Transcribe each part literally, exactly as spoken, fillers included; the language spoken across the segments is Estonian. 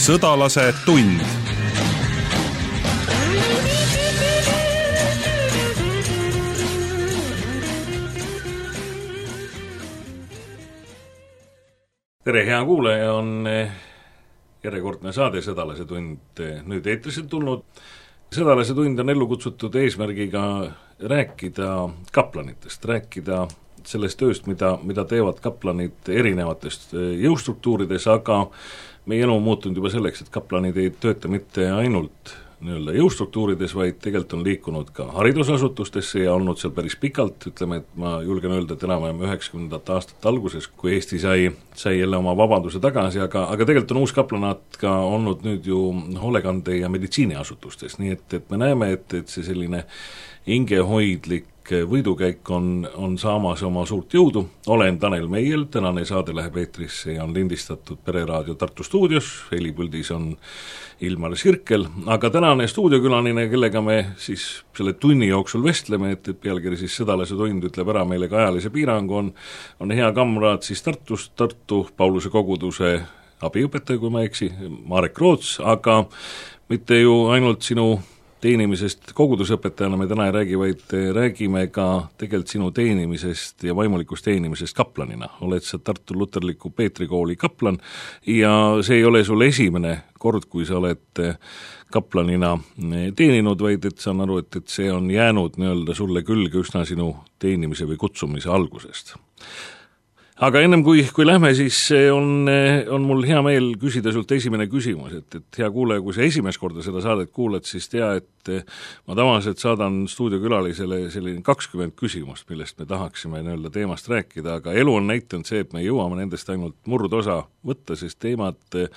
Sõdalase tund. Tere, hea kuulaja, on järjekordne saade Sõdalase tund nüüd eetrisse tulnud. Sõdalase tund on ellu kutsutud eesmärgiga rääkida kaplanitest, rääkida sellest tööst, mida, mida teevad kaplanid erinevatest jõustruktuurides, aga meie elu on muutunud juba selleks, et kaplanid ei tööta mitte ainult nii-öelda jõustruktuurides, vaid tegelikult on liikunud ka haridusasutustesse ja olnud seal päris pikalt, ütleme, et ma julgen öelda, et enam-vähem üheksakümnendate aastate alguses, kui Eesti sai, sai jälle oma vabaduse tagasi, aga, aga tegelikult on uus kaplanaat ka olnud nüüd ju hoolekande- ja meditsiiniasutustes, nii et, et me näeme, et, et see selline hingehoidlik võidukäik on, on saamas oma suurt jõudu. Olen Tanel Meiel, tänane saade läheb eetrisse ja on lindistatud Pereraadio Tartu stuudios, helipüldis on Ilmar Sirkel, aga tänane stuudiokülaline, kellega me siis selle tunni jooksul vestleme, et, et pealkiri siis Sõdalase tund ütleb ära meile ka ajalise piirangu, on, on hea kamraad siis Tartust, Tartu Pauluse koguduse abiõpetaja, kui ma eksi, Marek Roots, aga mitte ju ainult sinu teenimisest kogudusõpetajana me täna ei räägi, vaid räägime ka tegelikult sinu teenimisest ja vaimulikust teenimisest kaplanina. Oled sa Tartu Luterliku Peetri kooli kaplan ja see ei ole sul esimene kord, kui sa oled kaplanina teeninud, vaid et saan aru, et, et see on jäänud nii-öelda sulle külge üsna sinu teenimise või kutsumise algusest. Aga ennem kui, kui lähme, siis on, on mul hea meel küsida sult esimene küsimus, et, et hea kuulaja, kui sa esimest korda seda saadet kuulad, siis tea, et ma tavaliselt saadan stuudiokülalisele selline kakskümmend küsimust, millest me tahaksime nii-öelda teemast rääkida, aga elu on näitanud see, et me jõuame nendest ainult murdosa võtta, sest teemad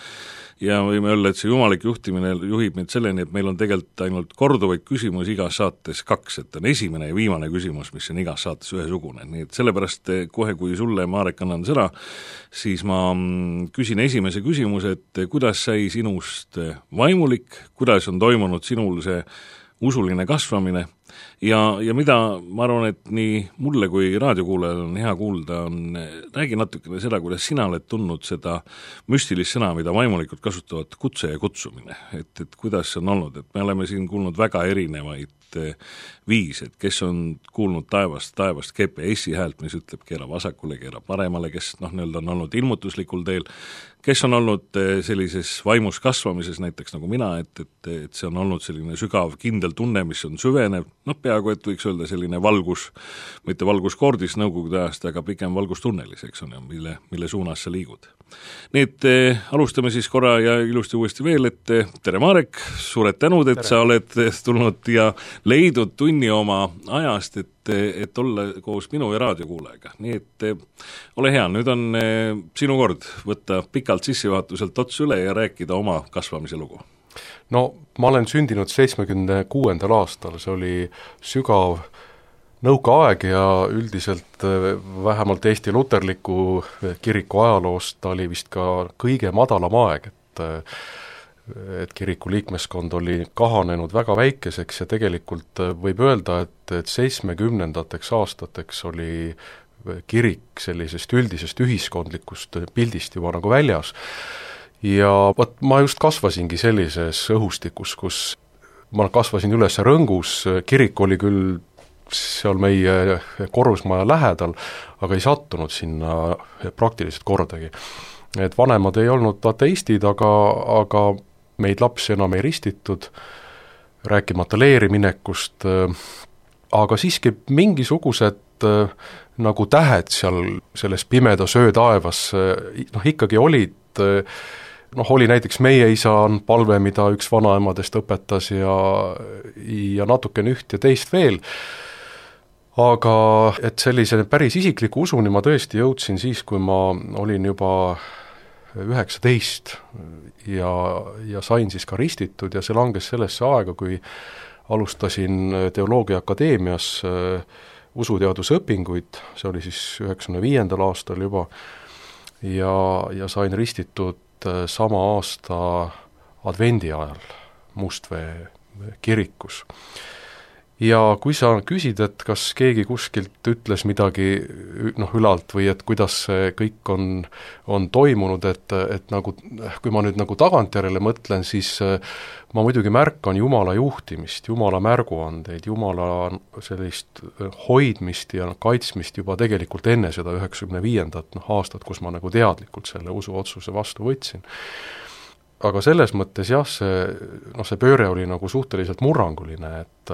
ja võime öelda, et see jumalik juhtimine juhib meid selleni, et meil on tegelikult ainult korduvaid küsimusi igas saates kaks, et on esimene ja viimane küsimus, mis on igas saates ühesugune, nii et sellepärast kohe, kui sulle, Marek, annan sõna, siis ma küsin esimese küsimuse, et kuidas sai sinust vaimulik, kuidas on toimunud sinul see usuline kasvamine ja, ja mida ma arvan, et nii mulle kui raadiokuulajal on hea kuulda, on räägi natukene seda, kuidas sina oled tundnud seda müstilist sõna, mida vaimulikud kasutavad, kutse ja kutsumine, et, et kuidas see on olnud, et me oleme siin kuulnud väga erinevaid viis, et kes on kuulnud taevast, taevast G P S-i häält, mis ütleb keera vasakule, keera paremale, kes noh, nii-öelda on olnud ilmutuslikul teel, kes on olnud sellises vaimus kasvamises, näiteks nagu mina, et, et, et see on olnud selline sügav, kindel tunne, mis on süvenev, noh peaaegu, et võiks öelda selline valgus, mitte valguskoordis nõukogude ajast, aga pigem valgustunnelis, eks on ju, mille, mille suunas sa liigud. Nii et eh, alustame siis korra ja ilusti uuesti veel, et eh, tere Marek, suured tänud, et tere. Sa oled tulnud ja leidnud tunni oma ajast, et, et olla koos minu ja raadiokuulajaga. Nii et eh, ole hea, nüüd on eh, sinu kord võtta pikalt sissejuhatuselt ots üle ja rääkida oma kasvamise lugu. No ma olen sündinud seitsmekümne kuuendal aastal, see oli sügav nõukaaeg ja üldiselt vähemalt Eesti Luterliku kiriku ajaloost ta oli vist ka kõige madalam aeg, et, et kiriku liikmeskond oli kahanenud väga väikeseks ja tegelikult võib öelda, et, et seitsmekümnendateks aastateks oli kirik sellisest üldisest ühiskondlikust pildist juba nagu väljas. Ja võt, ma just kasvasingi sellises õhustikus, kus ma kasvasin üles Rõngus, kirik oli küll seal meie korrusmaja lähedal, aga ei sattunud sinna praktiliselt kordagi. Et vanemad ei olnud ateistid, aga, aga meid lapsi enam ei ristitud, rääkimata leeri minekust, aga siiski mingisugused nagu tähed seal selles pimedas öötaevas, noh ikkagi olid, noh oli näiteks meie isa on palve, mida üks vanaemadest õpetas ja, ja natukene üht ja teist veel, aga et sellise päris isikliku usuni ma tõesti jõudsin siis, kui ma olin juba üheksateist ja, ja sain siis ka ristitud ja see langes sellesse aega, kui alustasin Teoloogia Akadeemias usuteadusõpinguid, see oli siis üheksakümne viiendal aastal juba, ja, ja sain ristitud sama aasta advendi ajal Mustvee kirikus. ja kui sa küsid, et kas keegi kuskilt ütles midagi noh, ülalt või et kuidas see kõik on, on toimunud, et, et nagu, kui ma nüüd nagu tagantjärele mõtlen, siis ma muidugi märkan Jumala juhtimist, Jumala märguandeid, Jumala sellist hoidmist ja kaitsmist juba tegelikult enne seda üheksakümne viiendat noh, aastat, kus ma nagu teadlikult selle usuotsuse vastu võtsin. Aga selles mõttes jah, see, noh, see pööre oli nagu suhteliselt murranguline, et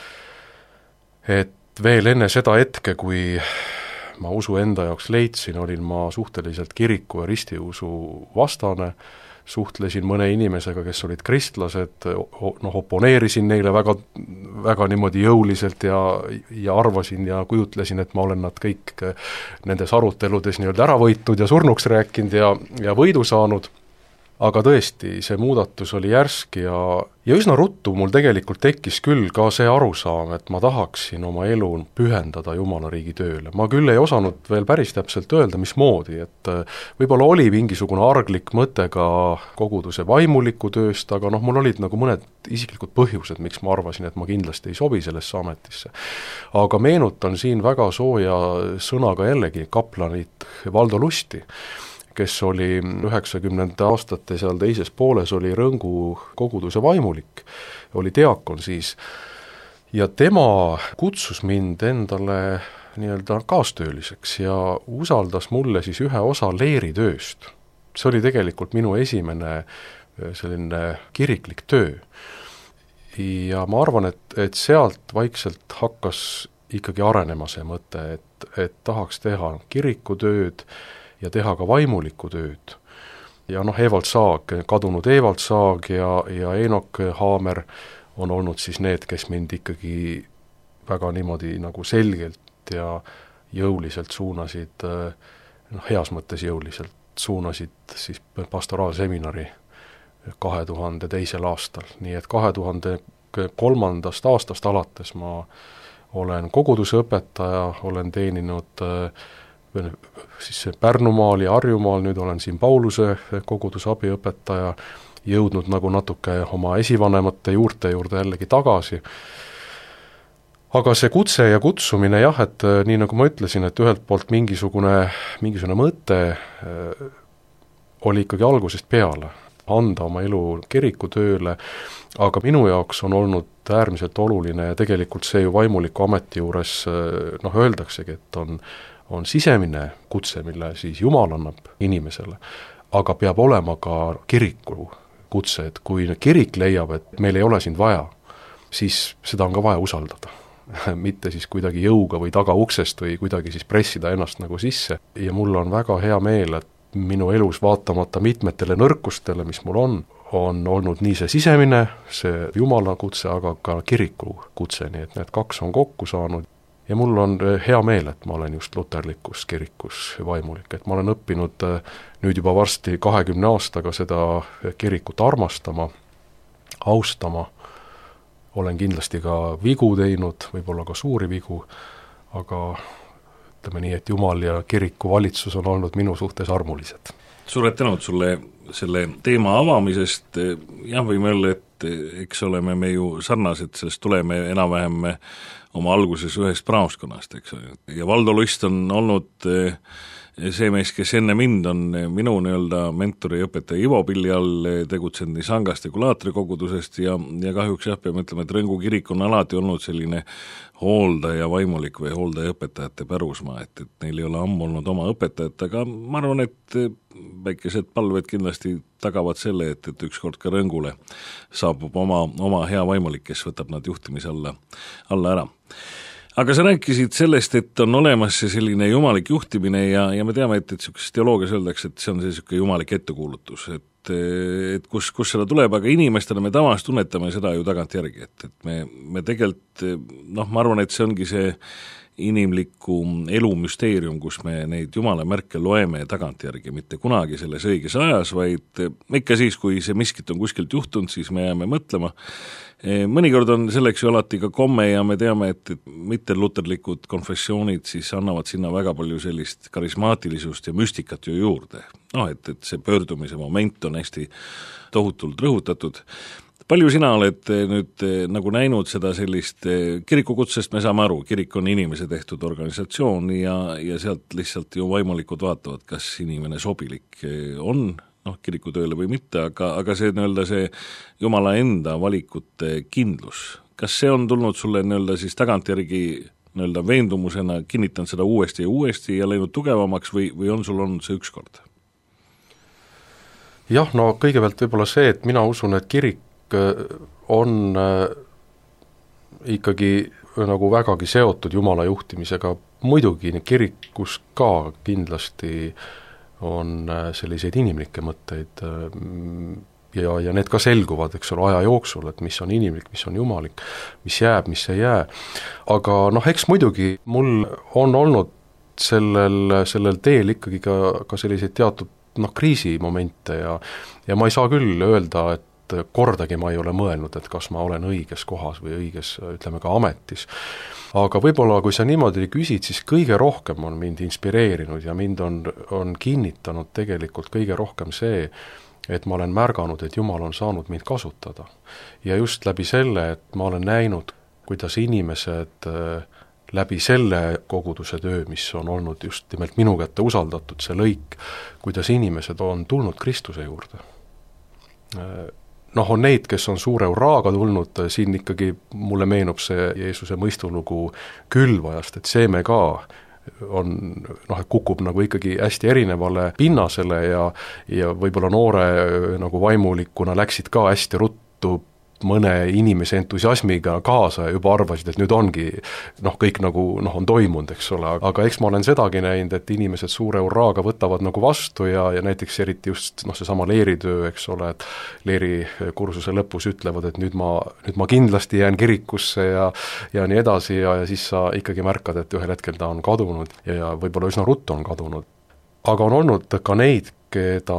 et veel enne seda hetke, kui ma usu enda jaoks leidsin, olin ma suhteliselt kiriku ja ristiusu vastane, suhtlesin mõne inimesega, kes olid kristlased, noh, oponeerisin neile väga, väga niimoodi jõuliselt ja, ja arvasin ja kujutlesin, et ma olen nad kõik nendes aruteludes nii-öelda ära võitud ja surnuks rääkinud ja, ja võidu saanud. Aga tõesti, see muudatus oli järsk ja, ja üsna ruttu mul tegelikult tekkis küll ka see arusaam, et ma tahaksin oma elu pühendada Jumala riigi tööle. Ma küll ei osanud veel päris täpselt öelda, mismoodi, et võib-olla oli mingisugune arglik mõte ka koguduse vaimuliku tööst, aga noh, mul olid nagu mõned isiklikud põhjused, miks ma arvasin, et ma kindlasti ei sobi sellesse ametisse. Aga meenutan siin väga sooja sõnaga jällegi kaplanit Valdo Lusti, kes oli üheksakümnendate aastate seal teises pooles, oli Rõngu koguduse vaimulik, oli diakon siis, ja tema kutsus mind endale nii-öelda kaastööliseks ja usaldas mulle siis ühe osa leeritööst. See oli tegelikult minu esimene selline kiriklik töö. Ja ma arvan, et, et sealt vaikselt hakkas ikkagi arenema see mõte, et, et tahaks teha kirikutööd ja teha ka vaimulikku tööd. Ja noh, Evald Saag, kadunud Evald Saag ja, ja Eenok Haamer on olnud siis need, kes mind ikkagi väga niimoodi nagu selgelt ja jõuliselt suunasid, noh, heas mõttes jõuliselt suunasid siis pastoraalseminari kahe tuhande teisel aastal. Nii et kahe tuhande kolmandast aastast alates ma olen koguduse õpetaja, olen teeninud siis Pärnumaal ja Harjumaal, nüüd olen siin Pauluse koguduse abiõpetaja, jõudnud nagu natuke oma esivanemate juurte juurde jällegi tagasi. Aga see kutse ja kutsumine jah, et nii nagu ma ütlesin, et ühelt poolt mingisugune, mingisugune mõte oli ikkagi algusest peale, anda oma elu kirikutööle, aga minu jaoks on olnud äärmiselt oluline ja tegelikult see ju vaimuliku ameti juures noh, öeldaksegi, et on on sisemine kutse, mille siis Jumal annab inimesele, aga peab olema ka kiriku kutse, et kui kirik leiab, et meil ei ole sind vaja, siis seda on ka vaja usaldada. Mitte siis kuidagi jõuga või taga uksest või kuidagi siis pressida ennast nagu sisse. Ja mul on väga hea meel, et minu elus vaatamata mitmetele nõrkustele, mis mul on, on olnud nii see sisemine, see Jumala kutse, aga ka kiriku kutse, nii et need kaks on kokku saanud. Ja mul on hea meel, et ma olen just luterlikus kirikus vaimulik, et ma olen õppinud nüüd juba varsti kahekümne aastaga seda kirikut armastama, austama, olen kindlasti ka vigu teinud, võib-olla ka suuri vigu, aga ütleme nii, et Jumal ja kiriku valitsus on olnud minu suhtes armulised. Suured tänud sulle selle teema avamisest, jah, võime öelda, et eks oleme me ju sarnased, sellest tuleme enam-vähem oma alguses ühest praoskonnast, eks ole. Ja Valdo Lust on olnud see mees, kes enne mind on minu nii-öelda mentori õpetaja Ivo Pilli all tegutsenud nii Sangast ja Kulaatri kogudusest ja, ja kahjuks jah, peame ütlema, et Rõngu kirik on alati olnud selline hooldaja vaimulik või hooldaja õpetajate pärusmaa, et, et neil ei ole ammu olnud oma õpetajat, aga ma arvan, et väikesed palved kindlasti tagavad selle, et, et ükskord ka Rõngule saabub oma, oma hea vaimulik, kes võtab nad juhtimise alla, alla ära. Aga sa rääkisid sellest, et on olemas see selline jumalik juhtimine ja, ja me teame, et, et sellises teoloogias öeldakse, et see on selline jumalik ettekuulutus, et, et kus, kus seda tuleb, aga inimestena me tavaliselt tunnetame seda ju tagant järgi, et, et me, me tegelikult, noh, ma arvan, et see ongi see inimliku elu müsteerium, kus me neid jumala märke loeme tagantjärgi, mitte kunagi selles õiges ajas, vaid ikka siis, kui see miskit on kuskilt juhtunud, siis me jääme mõtlema. Mõnikord on selleks ju alati ka komme ja me teame, et, et mitteluterlikud konfessioonid siis annavad sinna väga palju sellist karismaatilisust ja müstikat ju juurde. Noh, et, et see pöördumise moment on hästi tohutult rõhutatud. palju sina oled nüüd nagu näinud seda sellist, kirikukutsest me saame aru, kirik on inimese tehtud organisatsioon ja, ja sealt lihtsalt ju vaimulikud vaatavad, kas inimene sobilik on noh, kirikutööle või mitte, aga, aga see nii-öelda see Jumala enda valikute kindlus, kas see on tulnud sulle nii-öelda siis tagantjärgi nii-öelda veendumusena, kinnitan seda uuesti ja uuesti ja läinud tugevamaks või, või on sul olnud see ükskord? Jah, no kõigepealt võib-olla see, et mina usun, et kirik on ikkagi nagu vägagi seotud Jumala juhtimisega, muidugi kirikus ka kindlasti on selliseid inimlikke mõtteid ja, ja need ka selguvad, eks ole, aja jooksul, et mis on inimlik, mis on jumalik, mis jääb, mis ei jää. Aga noh, eks muidugi mul on olnud sellel, sellel teel ikkagi ka, ka selliseid teatud noh, kriisimomente ja, ja ma ei saa küll öelda, et kordagi ma ei ole mõelnud, et kas ma olen õiges kohas või õiges, ütleme ka ametis. Aga võib-olla, kui sa niimoodi küsid, siis kõige rohkem on mind inspireerinud ja mind on, on kinnitanud tegelikult kõige rohkem see, et ma olen märganud, et Jumal on saanud mind kasutada. Ja just läbi selle, et ma olen näinud, kuidas inimesed läbi selle koguduse töö, mis on olnud just nimelt minu kätte usaldatud, see lõik, kuidas inimesed on tulnud Kristuse juurde. Noh, on neid, kes on suure uraaga tulnud, siin ikkagi mulle meenub see Jeesuse mõistulugu külvajast, et see me ka on, noh, kukub nagu ikkagi hästi erinevale pinnasele ja, ja võib-olla noore nagu vaimulikuna läksid ka hästi ruttu mõne inimese entusiasmiga kaasa ja juba arvasid, et nüüd ongi noh, kõik nagu noh, on toimunud, eks ole, aga eks ma olen sedagi näinud, et inimesed suure uraaga võtavad nagu vastu ja, ja näiteks eriti just noh, seesama leeritöö, eks ole, et leeri kursuse lõpus ütlevad, et nüüd ma, nüüd ma kindlasti jään kirikusse ja, ja nii edasi ja, ja siis sa ikkagi märkad, et ühel hetkel ta on kadunud ja, ja võib-olla üsna ruttu on kadunud. Aga on olnud ka neid, keda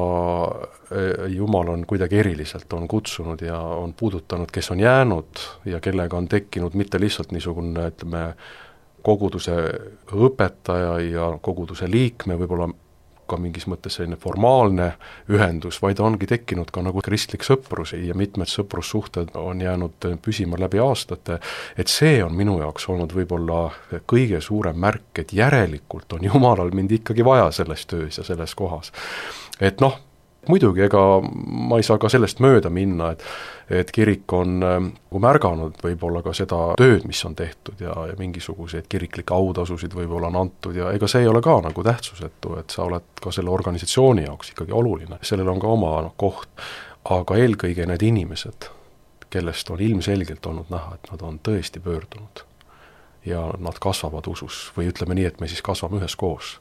Jumal on kuidagi eriliselt on kutsunud ja on puudutanud, kes on jäänud ja kellega on tekkinud mitte lihtsalt niisugune, ütleme, koguduse õpetaja ja koguduse liikme, võib-olla ka mingis mõttes selline formaalne ühendus, vaid ongi tekkinud ka nagu kristlik sõprus ja mitmed sõprussuhted on jäänud püsima läbi aastate, et see on minu jaoks olnud võib-olla kõige suurem märk, et järelikult on Jumalal mind ikkagi vaja selles töös ja selles kohas. Et noh, muidugi, ega ma ei saa ka sellest mööda minna, et, et kirik on nagu märganud võib-olla ka seda tööd, mis on tehtud ja, ja mingisuguseid kiriklikke autasusid võib-olla on antud ja ega see ei ole ka nagu tähtsusetu, et sa oled ka selle organisatsiooni jaoks ikkagi oluline. Sellel on ka oma no, koht, aga eelkõige need inimesed, kellest on ilmselgelt olnud näha, et nad on tõesti pöördunud ja nad kasvavad usus või ütleme nii, et me siis kasvame üheskoos.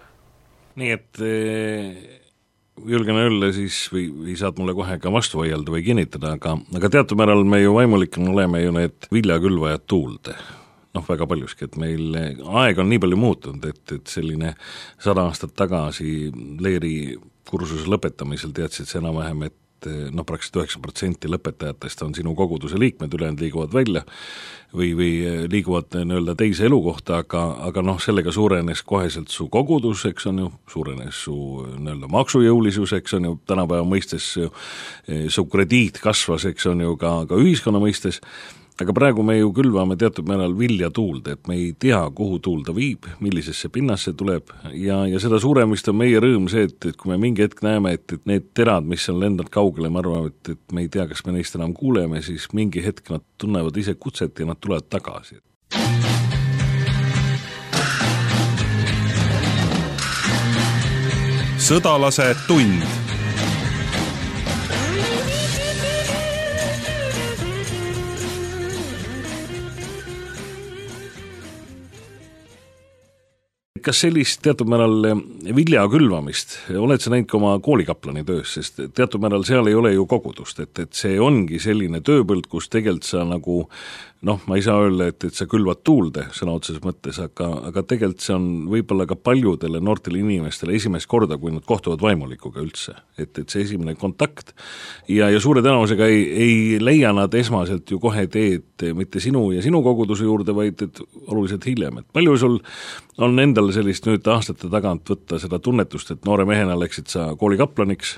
Nii et e julgen öelda siis või, või saad mulle kohe ka vastu vaielda või kinnitada, aga, aga teatud määral me ju vaimulikuna oleme ju need viljakülvajad tuulde. Noh, väga paljuski, et meil aeg on nii palju muutunud, et, et selline sada aastat tagasi leeri kursuse lõpetamisel teadsid see enam-vähem, et noh, praktiliselt üheksa protsenti lõpetajatest on sinu koguduse liikmed, ülejäänud liiguvad välja või, või liiguvad nii-öelda teise elukohta, aga, aga noh, sellega suurenes koheselt su kogudus, eks on ju, suurenes su nii-öelda maksujõulisus, eks on ju, tänapäeva mõistes su, su krediit kasvas, eks on ju, ka, ka ühiskonna mõistes. Aga praegu me ju külvame teatud määral vilja tuulde, et me ei tea, kuhu tuulda viib, millisesse pinnasse tuleb ja, ja seda suuremist on meie rõõm see, et, et kui me mingi hetk näeme, et, et need terad, mis on lendanud kaugele, me arvame, et, et me ei tea, kas me neist enam kuuleme, siis mingi hetk nad tunnevad ise kutset ja nad tulevad tagasi. Sõdalase tund. Kas sellist teatud määral vilja külvamist, oled sa näinud ka oma koolikaplani töös, sest teatud määral seal ei ole ju kogudust, et, et see ongi selline tööpõld, kus tegelikult sa nagu noh, ma ei saa öelda, et, et sa külvad tuulde sõna otseses mõttes, aga, aga tegelikult see on võib-olla ka paljudele noortele inimestele esimest korda, kui nad kohtuvad vaimulikuga üldse, et, et see esimene kontakt ja, ja suure tõenäosusega ei, ei leia nad esmaselt ju kohe teed mitte sinu ja sinu koguduse juurde, vaid et oluliselt hiljem, et palju sul on endal sellist nüüd aastate tagant võtta seda tunnetust, et noore mehena läksid sa koolikaplaniks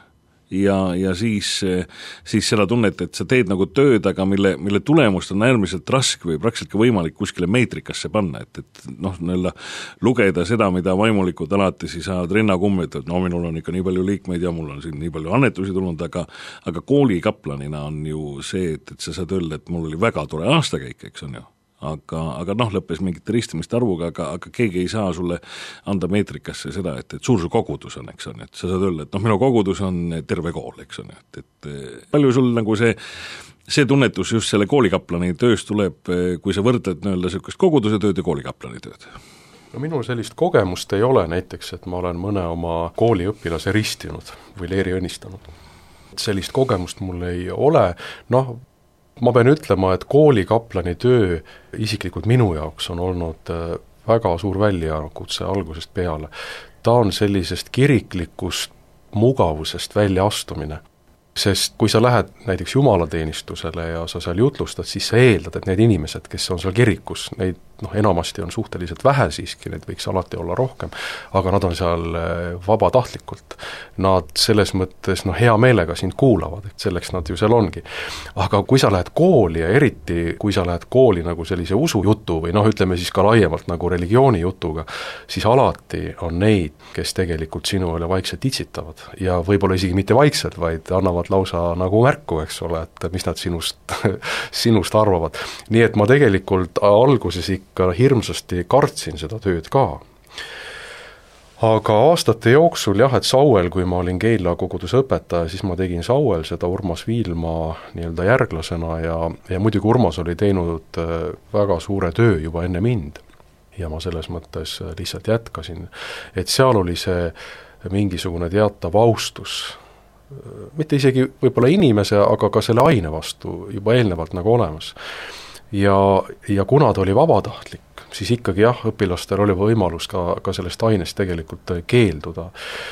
ja, ja siis, siis seda tunnet, et sa teed nagu tööd, aga mille, mille tulemust on äärmiselt raske või praktiliselt ka võimalik kuskile meetrikasse panna, et, et noh, nii-öelda lugeda seda, mida vaimulikud alati siis ajavad rinnakummi, et no minul on ikka nii palju liikmeid ja mul on siin nii palju annetusi tulnud, aga aga koolikaplanina on ju see, et, et sa saad öelda, et mul oli väga tore aastakäik, eks on ju, aga, aga noh, lõppes mingite ristimiste arvuga, aga, aga keegi ei saa sulle anda meetrikasse seda, et, et suur su kogudus on, eks on, et sa saad öelda, et noh, minu kogudus on terve kool, eks on, et, et palju sul nagu see see tunnetus just selle koolikaplani tööst tuleb, kui sa võrdled nii-öelda niisugust koguduse tööd ja koolikaplani tööd? No minul sellist kogemust ei ole näiteks, et ma olen mõne oma kooliõpilase ristinud või leeri õnnistanud. Sellist kogemust mul ei ole, noh, ma pean ütlema, et koolikaplani töö isiklikult minu jaoks on olnud väga suur väljakutse algusest peale. Ta on sellisest kiriklikust mugavusest välja astumine. Sest kui sa lähed näiteks jumalateenistusele ja sa seal jutlustad, siis sa eeldad, et need inimesed, kes on seal kirikus, neid noh, enamasti on suhteliselt vähe siiski, neid võiks alati olla rohkem, aga nad on seal vabatahtlikult. Nad selles mõttes noh, hea meelega sind kuulavad, et selleks nad ju seal ongi. Aga kui sa lähed kooli ja eriti kui sa lähed kooli nagu sellise usujutu või noh, ütleme siis ka laiemalt nagu religiooni jutuga, siis alati on neid, kes tegelikult sinu üle vaikselt itsitavad ja võib-olla isegi mitte vaikselt, vaid annavad lausa nagu märku, eks ole, et mis nad sinust, sinust arvavad. Nii et ma tegelikult alguses ikka hirmsasti kartsin seda tööd ka. Aga aastate jooksul jah, et Sauel, kui ma olin Keila koguduse õpetaja, siis ma tegin Sauel seda Urmas Viilma nii-öelda järglasena ja, ja muidugi Urmas oli teinud väga suure töö juba enne mind ja ma selles mõttes lihtsalt jätkasin, et seal oli see mingisugune teatav austus, mitte isegi võib-olla inimese, aga ka selle aine vastu juba eelnevalt nagu olemas. Ja, ja kuna ta oli vabatahtlik, siis ikkagi jah, õpilastel oli võimalus ka, ka sellest ainest tegelikult keelduda.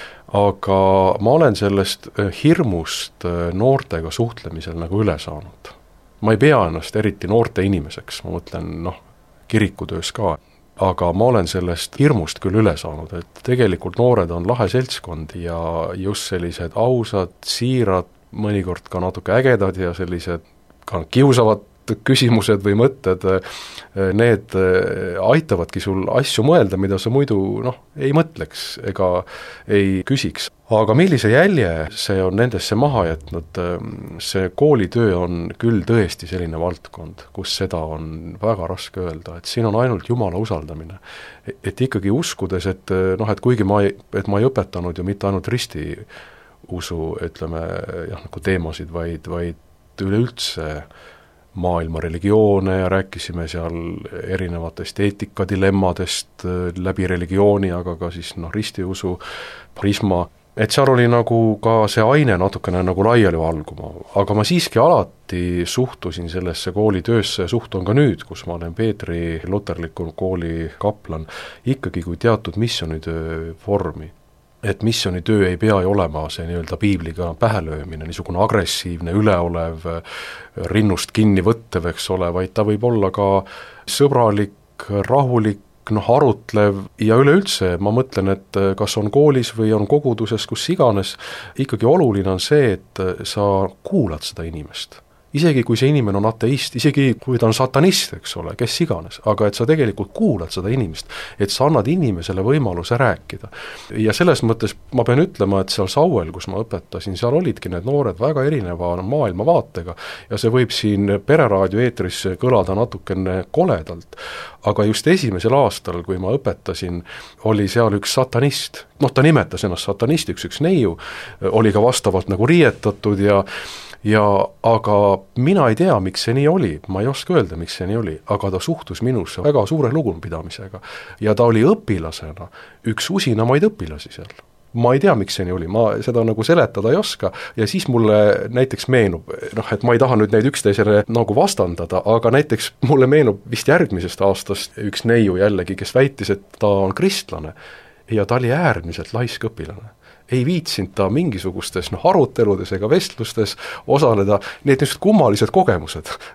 Aga ma olen sellest hirmust noortega suhtlemisel nagu üle saanud. Ma ei pea ennast eriti noorte inimeseks, ma mõtlen noh, kirikutöös ka. Aga ma olen sellest hirmust küll üle saanud, et tegelikult noored on lahe seltskond ja just sellised ausad, siirad, mõnikord ka natuke ägedad ja sellised ka kiusavad küsimused või mõtted, need aitavadki sul asju mõelda, mida sa muidu noh, ei mõtleks ega ei küsiks. Aga millise jälje see on nendesse maha jätnud, see koolitöö on küll tõesti selline valdkond, kus seda on väga raske öelda, et siin on ainult Jumala usaldamine. Et ikkagi uskudes, et, noh, et kuigi ma ei, et ma ei õpetanud ju mitte ainult risti usu, ütleme, jah, nagu teemasid, vaid, vaid üleüldse maailma religioone ja rääkisime seal erinevatest eetikadilemmadest läbi religiooni, aga ka siis noh, ristiusu, prisma, et seal oli nagu ka see aine natukene nagu laiali valguma, aga ma siiski alati suhtusin sellesse koolitöösse ja suhtun ka nüüd, kus ma olen Peetri luterliku kooli kaplan, ikkagi kui teatud missioonitöö vormi. Et missioonitöö ei pea ju olema see nii-öelda piibliga pähelöömine, niisugune agressiivne, üleolev, rinnust kinni võttev, eks ole, vaid ta võib olla ka sõbralik, rahulik, noh, arutlev ja üleüldse ma mõtlen, et kas on koolis või on koguduses, kus iganes, ikkagi oluline on see, et sa kuulad seda inimest. Isegi kui see inimene on ateist, isegi kui ta on satanist, eks ole, kes iganes, aga et sa tegelikult kuulad seda inimest, et sa annad inimesele võimaluse rääkida. Ja selles mõttes ma pean ütlema, et seal Sauel, kus ma õpetasin, seal olidki need noored väga erineva maailma vaatega ja see võib siin pereraadio eetris kõlada natukene koledalt, aga just esimesel aastal, kui ma õpetasin, oli seal üks satanist, noh, ta nimetas ennast satanistiks, üks neiu, oli ka vastavalt nagu riietatud ja ja aga mina ei tea, miks see nii oli, ma ei oska öelda, miks see nii oli, aga ta suhtus minusse väga suure lugupidamisega ja ta oli õpilasena üks usinamaid õpilasi seal. Ma ei tea, miks see nii oli, ma seda nagu seletada ei oska ja siis mulle näiteks meenub, noh, et ma ei taha nüüd neid üksteisele nagu vastandada, aga näiteks mulle meenub vist järgmisest aastast üks neiu jällegi, kes väitis, et ta on kristlane ja ta oli äärmiselt laisk õpilane. Ei viitsinud ta mingisugustes noh, aruteludes ega vestlustes osaleda, need niisugused kummalised kogemused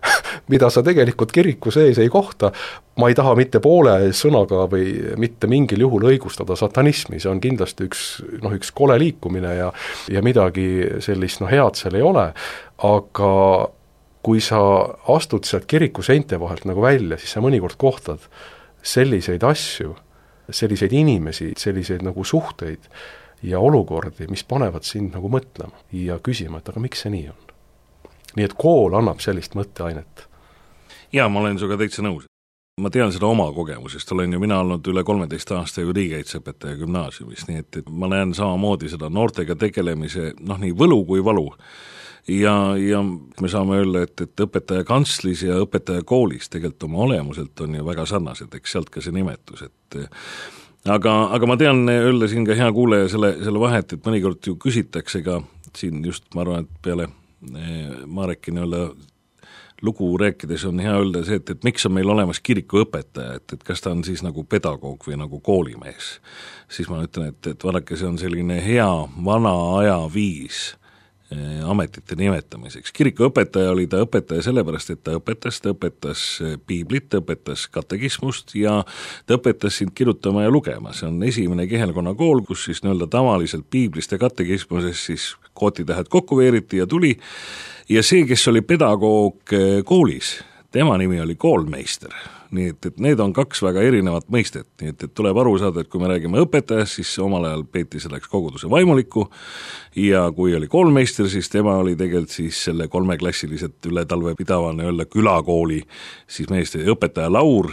mida sa tegelikult kiriku sees ei kohta. Ma ei taha mitte poole sõnaga või mitte mingil juhul õigustada satanismi, see on kindlasti üks, noh, üks kole liikumine ja, ja midagi sellist, noh, head seal ei ole, aga kui sa astud sealt kiriku seinte vahelt nagu välja, siis sa mõnikord kohtad selliseid asju, selliseid inimesi, selliseid nagu suhteid ja olukordi, mis panevad sind nagu mõtlema ja küsima, et aga miks see nii on. Nii et kool annab sellist mõtteainet. Jaa, ma olen sinuga täitsa nõus. Ma tean seda oma kogemusest, olen ju mina olnud üle kolmeteist aasta ju riigikaitseõpetaja gümnaasiumis, nii et, et ma näen samamoodi seda noortega tegelemise, noh nii võlu kui valu. Ja, ja me saame öelda, et, et õpetaja kantslis ja õpetaja koolis tegelikult oma olemuselt on ju väga sarnased, eks sealt ka see nimetus, et aga, aga ma tean öelda siin ka hea kuuleja selle, selle vahet, et mõnikord ju küsitakse ka siin just, ma arvan, et peale Mareki nii-öelda lugu rääkides on hea öelda see, et, et miks on meil olemas kirikuõpetaja, et, et kas ta on siis nagu pedagoog või nagu koolimees. Siis ma ütlen, et, et vaadake, see on selline hea vana aja viis ametite nimetamiseks. Kirikuõpetaja oli ta õpetaja sellepärast, et ta õpetas, ta õpetas piiblit, ta õpetas katekismust ja ta õpetas sind kirjutama ja lugema. See on esimene kihelkonna kool, kus siis nii-öelda tavaliselt piiblist ja katekismuses siis kootitähed kokku veeriti ja tuli. Ja see, kes oli pedagoog koolis, tema nimi oli koolmeister. Nii et, et need on kaks väga erinevat mõistet, nii et, et tuleb aru saada, et kui me räägime õpetajast, siis omal ajal peeti selleks koguduse vaimulikku ja kui oli koolmeister, siis tema oli tegelikult siis selle kolmeklassiliselt üle talve pidavane öelda külakooli, siis meeste õpetaja Laur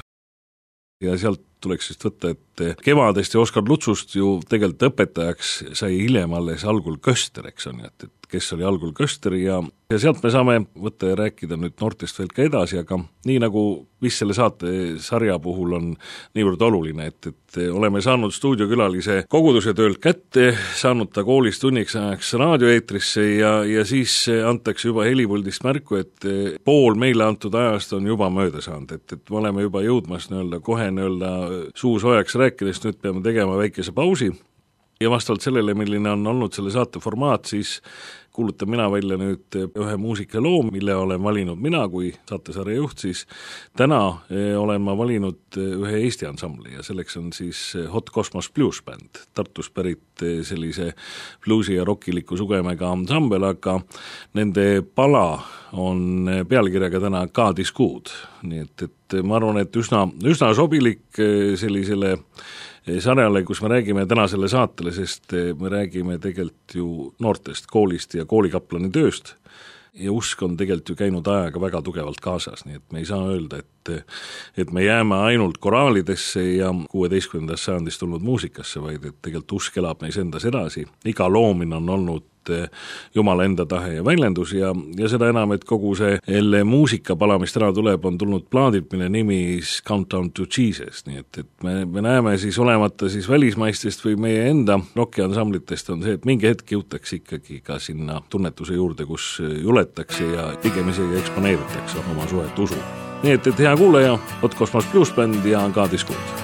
ja sealt tuleks siis võtta, et kevadest ja Oskar Lutsust ju tegelikult õpetajaks sai hiljem alles algul Köster, eks on, et, et kes oli algul Köster ja, ja sealt me saame võtta ja rääkida nüüd noortest veel ka edasi, aga nii nagu mis selle saate sarja puhul on niivõrd oluline, et, et oleme saanud stuudiokülalise koguduse töölt kätte, saanud ta koolist tunniks ajaks raadioeetrisse ja, ja siis antakse juba helipuldist märku, et pool meile antud ajast on juba mööda saanud, et, et me oleme juba jõudmas nii-öelda kohe nii-öelda suu soojaks rääkides, nüüd peame tegema väikese pausi ja vastavalt sellele, milline on olnud selle saate formaat, siis kuulutan mina välja nüüd ühe muusikaloo, mille olen valinud mina kui saatesarja juht, siis täna olen ma valinud ühe Eesti ansambli ja selleks on siis Hot Cosmos Blues Band, Tartus pärit sellise bluusi ja rockiliku sugemega ansambel, aga nende pala on pealkirjaga täna God is Good, nii et, et ma arvan, et üsna, üsna sobilik sellisele sarjale, kus me räägime tänasele saatele, sest me räägime tegelikult ju noortest koolist ja koolikaplani tööst ja usk on tegelikult ju käinud ajaga väga tugevalt kaasas, nii et me ei saa öelda, et, et me jääme ainult koraalidesse ja kuueteistkümnendast sajandist tulnud muusikasse, vaid et tegelikult usk elab meis endas edasi. Iga loomine on olnud Jumala enda tahe ja väljendus ja, ja seda enam, et kogu see elle muusikapala, mis täna tuleb, on tulnud plaadilt, mille nimi Countdown to Jesus, nii et, et me, me näeme siis olemata siis välismaistest või meie enda rockiansamblitest on see, et mingi hetk jõutakse ikkagi ka sinna tunnetuse juurde, kus juletakse ja pigem isegi eksponeeritakse oma suhet usu. Nii et, et hea kuulaja, Hot Cosmos Blues Band ja God is Good.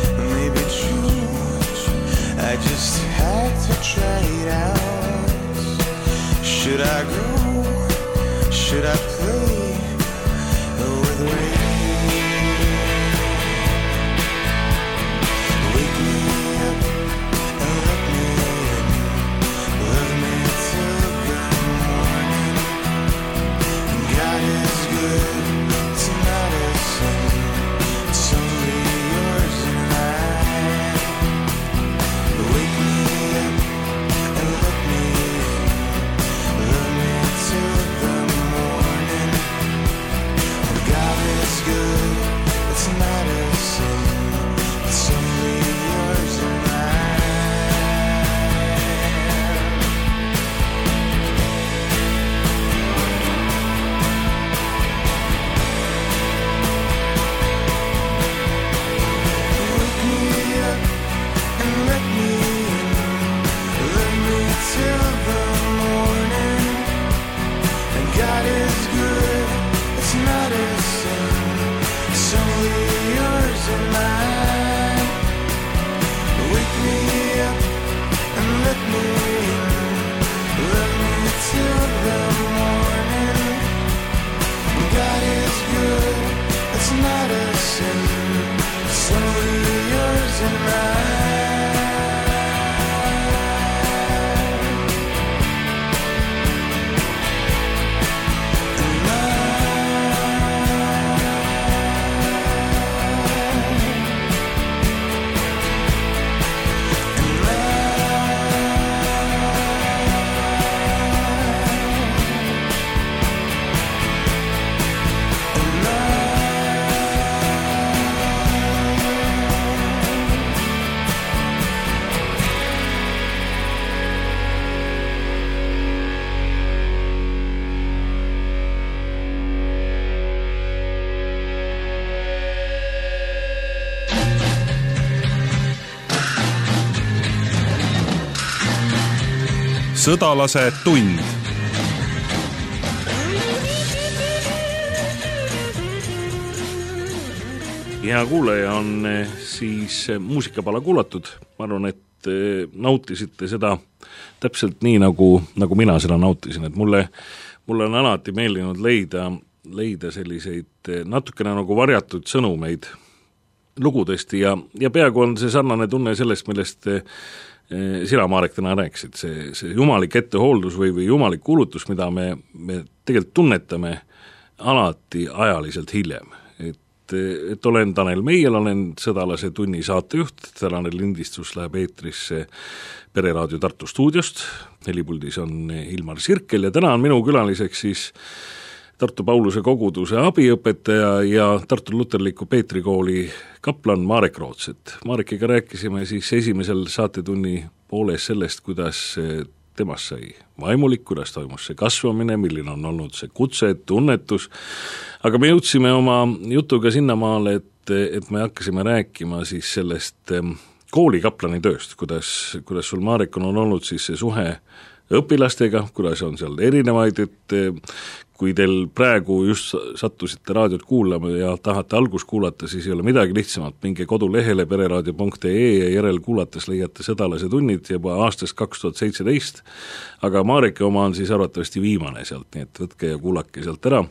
I just had to try it out. Should I play with rain? Wake me up and let me in. Love me till the morning. And God is good, it's not a sin. It's only yours and mine. Wake me up and let me in. Love me till the morning. And God is good, it's not a sin. It's only yours and Wake me up and let me in. Let me till the morning. And God is good, it's not a sin. It's only yours and mine. Wake me up and let me in. Let me till the morning. And God is good, it's not a sin. It's only yours and mine. And Sõdalase tund. Hea kuulaja, on siis muusikapala kuulatud. Ma arvan, et nautisite seda täpselt nii, nagu, nagu mina seda nautisin. Et mulle, mulle on alati meeldinud leida, leida selliseid natukene nagu varjatud sõnumeid lugudest ja, ja peaaegu on see sarnane tunne sellest, millest sina, Marek, täna rääkisid, see, see jumalik ettehooldus või, või jumalik kuulutus, mida me, me tegelikult tunnetame alati ajaliselt hiljem. Et, et olen Tanel Meiel, olen Sõdalase tunni saatejuht, tänane lindistus läheb eetrisse Pereraadio Tartu stuudiost, helipuldis on Ilmar Sirkel ja täna on minu külaliseks siis Tartu Pauluse koguduse abiõpetaja ja Tartu Luterliku Peetri kooli kaplan Marek Roots. Et Marekiga rääkisime siis esimesel saatetunni pooles sellest, kuidas temast sai vaimulik, kuidas toimus see kasvamine, milline on olnud see kutse, tunnetus, aga me jõudsime oma jutuga sinnamaale, et, et me hakkasime rääkima siis sellest koolikaplani tööst, kuidas, kuidas sul, Marek, on olnud siis see suhe õpilastega, kuidas on seal erinevaid, et kui teil praegu just sattusite raadiot kuulama ja tahate algus kuulata, siis ei ole midagi lihtsamalt, minge kodulehele pereraadio punkt ee ja järel kuulates leiate Sõdalase tunnid juba aastast kaks tuhat seitseteist, aga Mareki oma on siis arvatavasti viimane sealt, nii et võtke ja kuulake sealt ära.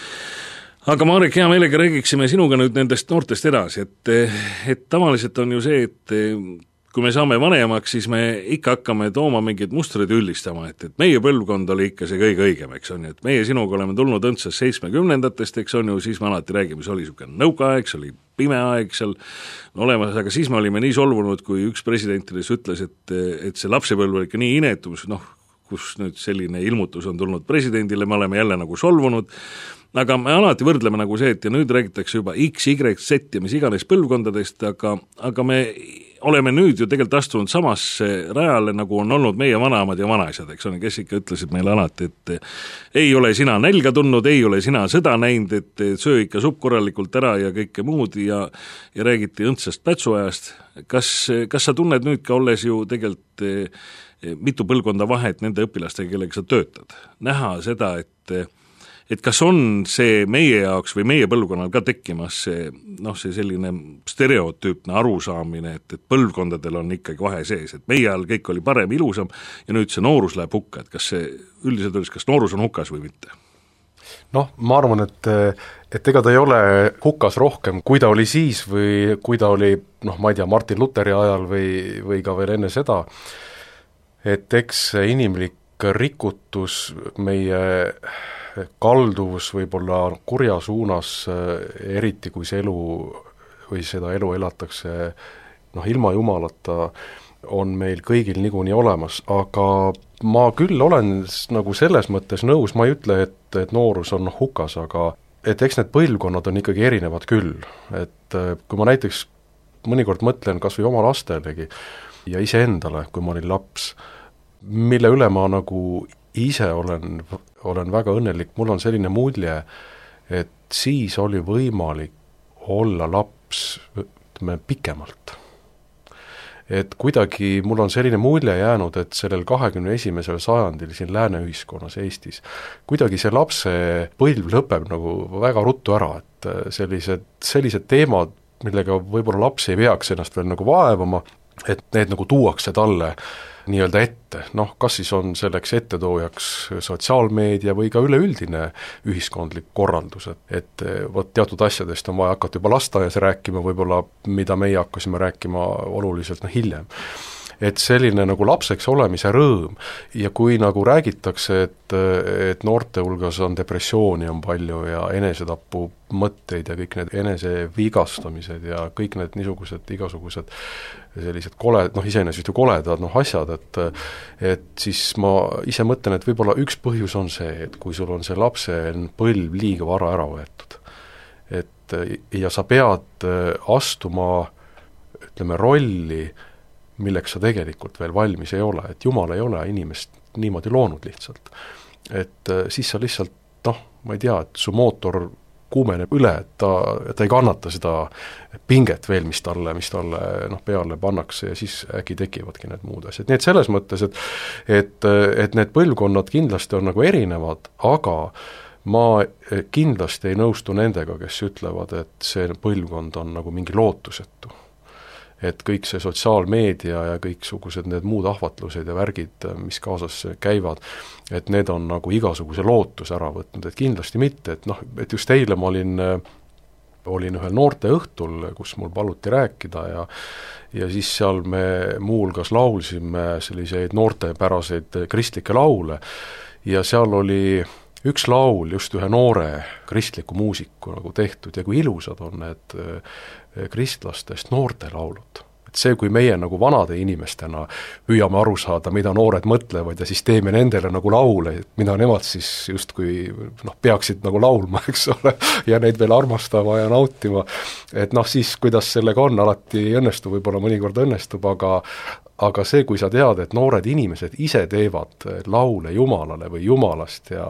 Aga Marek, hea meelega räägiksime sinuga nüüd nendest noortest edasi, et, et tavaliselt on ju see, et kui me saame vanemaks, siis me ikka hakkame tooma mingeid mustreid üldistama, et, et meie põlvkond oli ikka see kõige õigem, eks on ju, et meie sinuga oleme tulnud õndsast seitsmekümnendatest, eks on ju, siis me alati räägime, see oli niisugune nõukaaeg, see oli pime aeg seal olemas, aga siis me olime nii solvunud, kui üks presidentides ütles, et, et see lapsepõlv oli ikka nii inetus, noh, kus nüüd selline ilmutus on tulnud presidendile, me oleme jälle nagu solvunud, aga me alati võrdleme nagu see, et ja nüüd räägitakse juba X, Y, Z ja mis iganes põlvkondadest, aga, aga me oleme nüüd ju tegelikult astunud samasse rajale, nagu on olnud meie vanaemad ja vanaisad, eks on, kes ikka ütlesid meile alati, et ei ole sina nälga tundnud, ei ole sina sõda näinud, et söö ikka supp korralikult ära ja kõike muud ja, ja räägiti õndsast pätsuajast. Kas, kas sa tunned nüüd ka, olles ju tegelikult mitu põlvkonda vahet nende õpilastega, kellega sa töötad, näha seda, et et kas on see meie jaoks või meie põlvkonnal ka tekkimas see, noh, see selline stereotüüpne arusaamine, et, et põlvkondadel on ikkagi vahe sees, et meie ajal kõik oli parem, ilusam ja nüüd see noorus läheb hukka, et kas see üldiselt öeldes, kas noorus on hukas või mitte? noh, ma arvan, et et ega ta ei ole hukas rohkem, kui ta oli siis või kui ta oli noh, ma ei tea, Martin Luteri ajal või, või ka veel enne seda, et eks see inimlik rikutus, meie kalduvus võib-olla kurja suunas, eriti kui see elu või seda elu elatakse noh, ilma jumalata, on meil kõigil niikuinii olemas, aga ma küll olen nagu selles mõttes nõus, ma ei ütle, et, et noorus on hukas, aga et eks need põlvkonnad on ikkagi erinevad küll, et kui ma näiteks mõnikord mõtlen kas või oma lastelegi ja iseendale, kui ma olin laps, mille üle ma nagu ise olen, olen väga õnnelik, mul on selline mulje, et siis oli võimalik olla laps, ütleme, pikemalt. Et kuidagi mul on selline mulje jäänud, et sellel kahekümne esimesel sajandil siin lääne ühiskonnas Eestis kuidagi see lapse põlv lõpeb nagu väga ruttu ära, et sellised, sellised teemad, millega võib-olla laps ei peaks ennast veel nagu vaevama, et need nagu tuuakse talle nii-öelda ette, noh, kas siis on selleks ettetoojaks sotsiaalmeedia või ka üleüldine ühiskondlik korraldus, et, et vot teatud asjadest on vaja hakata juba lasteaias rääkima, võib-olla mida meie hakkasime rääkima oluliselt no, hiljem. Et selline nagu lapseks olemise rõõm ja kui nagu räägitakse, et, et noorte hulgas on depressiooni on palju ja enesetapu mõtteid ja kõik need enesevigastamised ja kõik need niisugused igasugused sellised kole, noh iseenesest ju koledad noh asjad, et et siis ma ise mõtlen, et võib-olla üks põhjus on see, et kui sul on see lapse põlv liiga vara ära võetud, et ja sa pead astuma ütleme rolli, milleks sa tegelikult veel valmis ei ole, et Jumal ei ole inimest niimoodi loonud lihtsalt. Et siis sa lihtsalt, noh, ma ei tea, et su mootor kuumeneb üle, et ta, ta ei kannata seda pinget veel, mis talle, mis talle noh, peale pannakse ja siis äkki tekivadki need muud asjad. Nii et selles mõttes, et, et, et need põlvkonnad kindlasti on nagu erinevad, aga ma kindlasti ei nõustu nendega, kes ütlevad, et see põlvkond on nagu mingi lootusetu. Et kõik see sotsiaalmeedia ja kõiksugused need muud ahvatlused ja värgid, mis kaasas käivad, et need on nagu igasuguse lootuse ära võtnud, et kindlasti mitte, et noh, et just eile ma olin, olin ühel noorte õhtul, kus mul paluti rääkida ja ja siis seal me muuhulgas laulsime selliseid noortepäraseid kristlikke laule ja seal oli üks laul just ühe noore kristliku muusiku nagu tehtud ja kui ilusad on need kristlastest noortelaulud. Et see, kui meie nagu vanade inimestena püüame aru saada, mida noored mõtlevad ja siis teeme nendele nagu laule, mida nemad siis justkui noh, peaksid nagu laulma, eks ole, ja neid veel armastama ja nautima, et noh, siis kuidas sellega on, alati ei õnnestu, võib-olla mõnikord õnnestub, aga aga see, kui sa tead, et noored inimesed ise teevad laule Jumalale või Jumalast ja,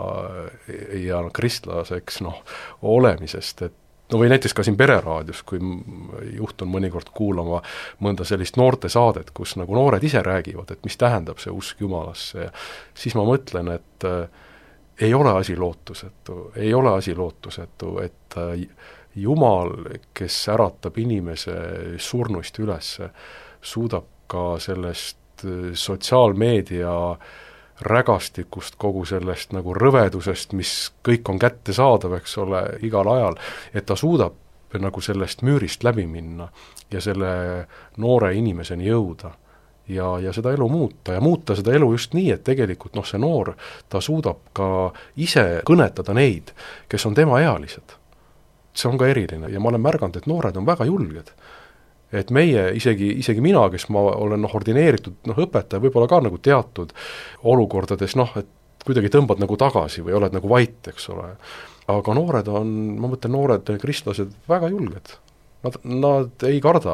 ja kristlaseks noh, olemisest, et no või näiteks ka siin Pereraadios, kui juhtun mõnikord kuulama mõnda sellist noorte saadet, kus nagu noored ise räägivad, et mis tähendab see usk Jumalasse, siis ma mõtlen, et ei ole asi lootusetu, ei ole asi lootusetu, et Jumal, kes äratab inimese surnuist üles, suudab ka sellest sotsiaalmeedia rägastikust, kogu sellest nagu rõvedusest, mis kõik on kättesaadav, eks ole, igal ajal, et ta suudab nagu sellest müürist läbi minna ja selle noore inimeseni jõuda ja, ja seda elu muuta ja muuta seda elu just nii, et tegelikult noh, see noor, ta suudab ka ise kõnetada neid, kes on tema ealised. See on ka eriline ja ma olen märganud, et noored on väga julged. Et meie, isegi, isegi mina, kes ma olen noh, ordineeritud noh, õpetaja, võib-olla ka nagu teatud olukordades, noh, et kuidagi tõmbad nagu tagasi või oled nagu vait, eks ole. Aga noored on, ma mõtlen, noored kristlased väga julged. Nad, nad ei karda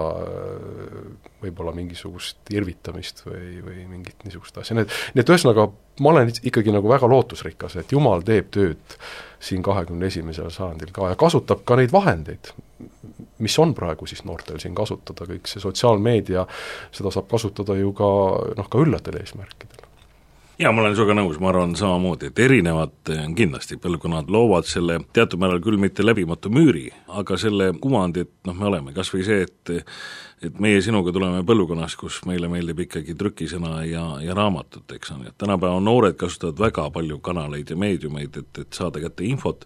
võib-olla mingisugust irvitamist või, või mingit niisugust asja. Need, need ühesõnaga, ma olen ikkagi nagu väga lootusrikas, et Jumal teeb tööd siin kahekümne esimesel sajandil ka ja kasutab ka neid vahendeid, mis on praegu siis noortel siin kasutada, kõik see sotsiaalmeedia, seda saab kasutada ju ka, noh, ka üllatel eesmärkidel. ja ma olen sinuga nõus, ma arvan samamoodi, et erinevad kindlasti põlvkonnad loovad selle teatud määral küll mitte läbimatu müüri, aga selle kuvandi, et noh, me oleme kas või see, et et meie sinuga tuleme põlvkonnas, kus meile meeldib ikkagi trükisõna ja, ja raamatut, eks on, et tänapäeva noored kasutavad väga palju kanaleid ja meediumeid, et, et saada kätte infot.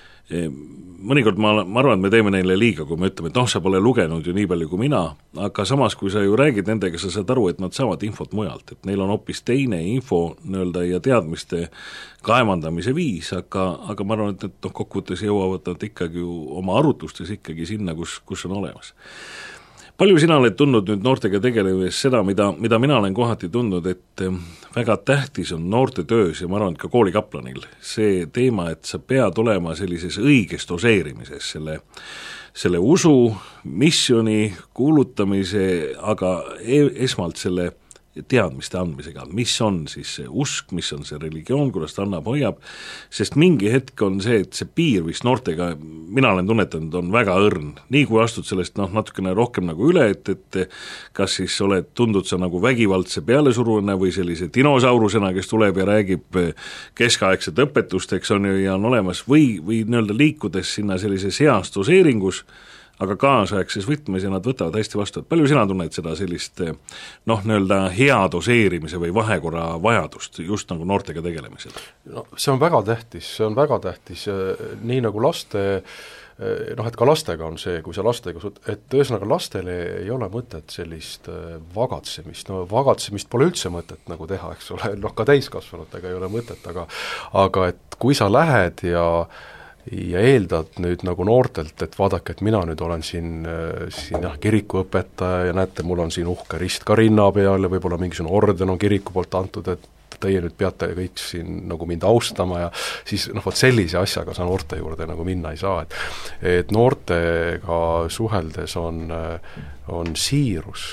Mõnikord ma, ma arvan, et me teeme neile liiga, kui me ütleme, et noh, sa pole lugenud ju nii palju kui mina, aga samas, kui sa ju räägid nendega, sa saad aru, et nad saavad infot mujalt, et neil on hoopis teine info nii-öelda ja teadmiste kaevandamise viis, aga, aga ma arvan, et need noh, kokkuvõttes jõuavad nad ikkagi ju oma arutlustes ikkagi sinna, kus, kus on olemas. Palju sina oled tundnud nüüd noortega tegeledes seda, mida, mida mina olen kohati tundnud, et väga tähtis on noorte töös ja ma arvan, et ka koolikaplanil see teema, et sa pead olema sellises õiges doseerimises, selle, selle usu, missiooni, kuulutamise, aga esmalt selle teadmiste andmisega, mis on siis see usk, mis on see religioon, kuidas ta annab, hoiab, sest mingi hetk on see, et see piir vist noortega, mina olen tunnetanud, on väga õrn. Nii kui astud sellest noh, natukene rohkem nagu üle, et, et kas siis oled, tundud sa nagu vägivaldse pealesuruna või sellise dinosaurusena, kes tuleb ja räägib keskaegset õpetust, eks on ju, ja on olemas, või, või nii-öelda liikudes sinna sellises heas doseeringus, aga kaasaegses võtmes ja nad võtavad hästi vastu, et palju sina tunned seda sellist noh, nii-öelda hea doseerimise või vahekorra vajadust just nagu noortega tegelemisel? No see on väga tähtis, see on väga tähtis, nii nagu laste, noh et ka lastega on see, kui sa lastega, et ühesõnaga lastele ei ole mõtet sellist vagatsemist, no vagatsemist pole üldse mõtet nagu teha, eks ole, noh ka täiskasvanutega ei ole mõtet, aga aga et kui sa lähed ja ja eeldad nüüd nagu noortelt, et vaadake, et mina nüüd olen siin, siin jah, kirikuõpetaja ja näete, mul on siin uhke rist ka rinna peal ja võib-olla mingisugune orden on kiriku poolt antud, et teie nüüd peate kõik siin nagu mind austama ja siis noh, vot sellise asjaga sa noorte juurde nagu minna ei saa, et et noortega suheldes on, on siirus,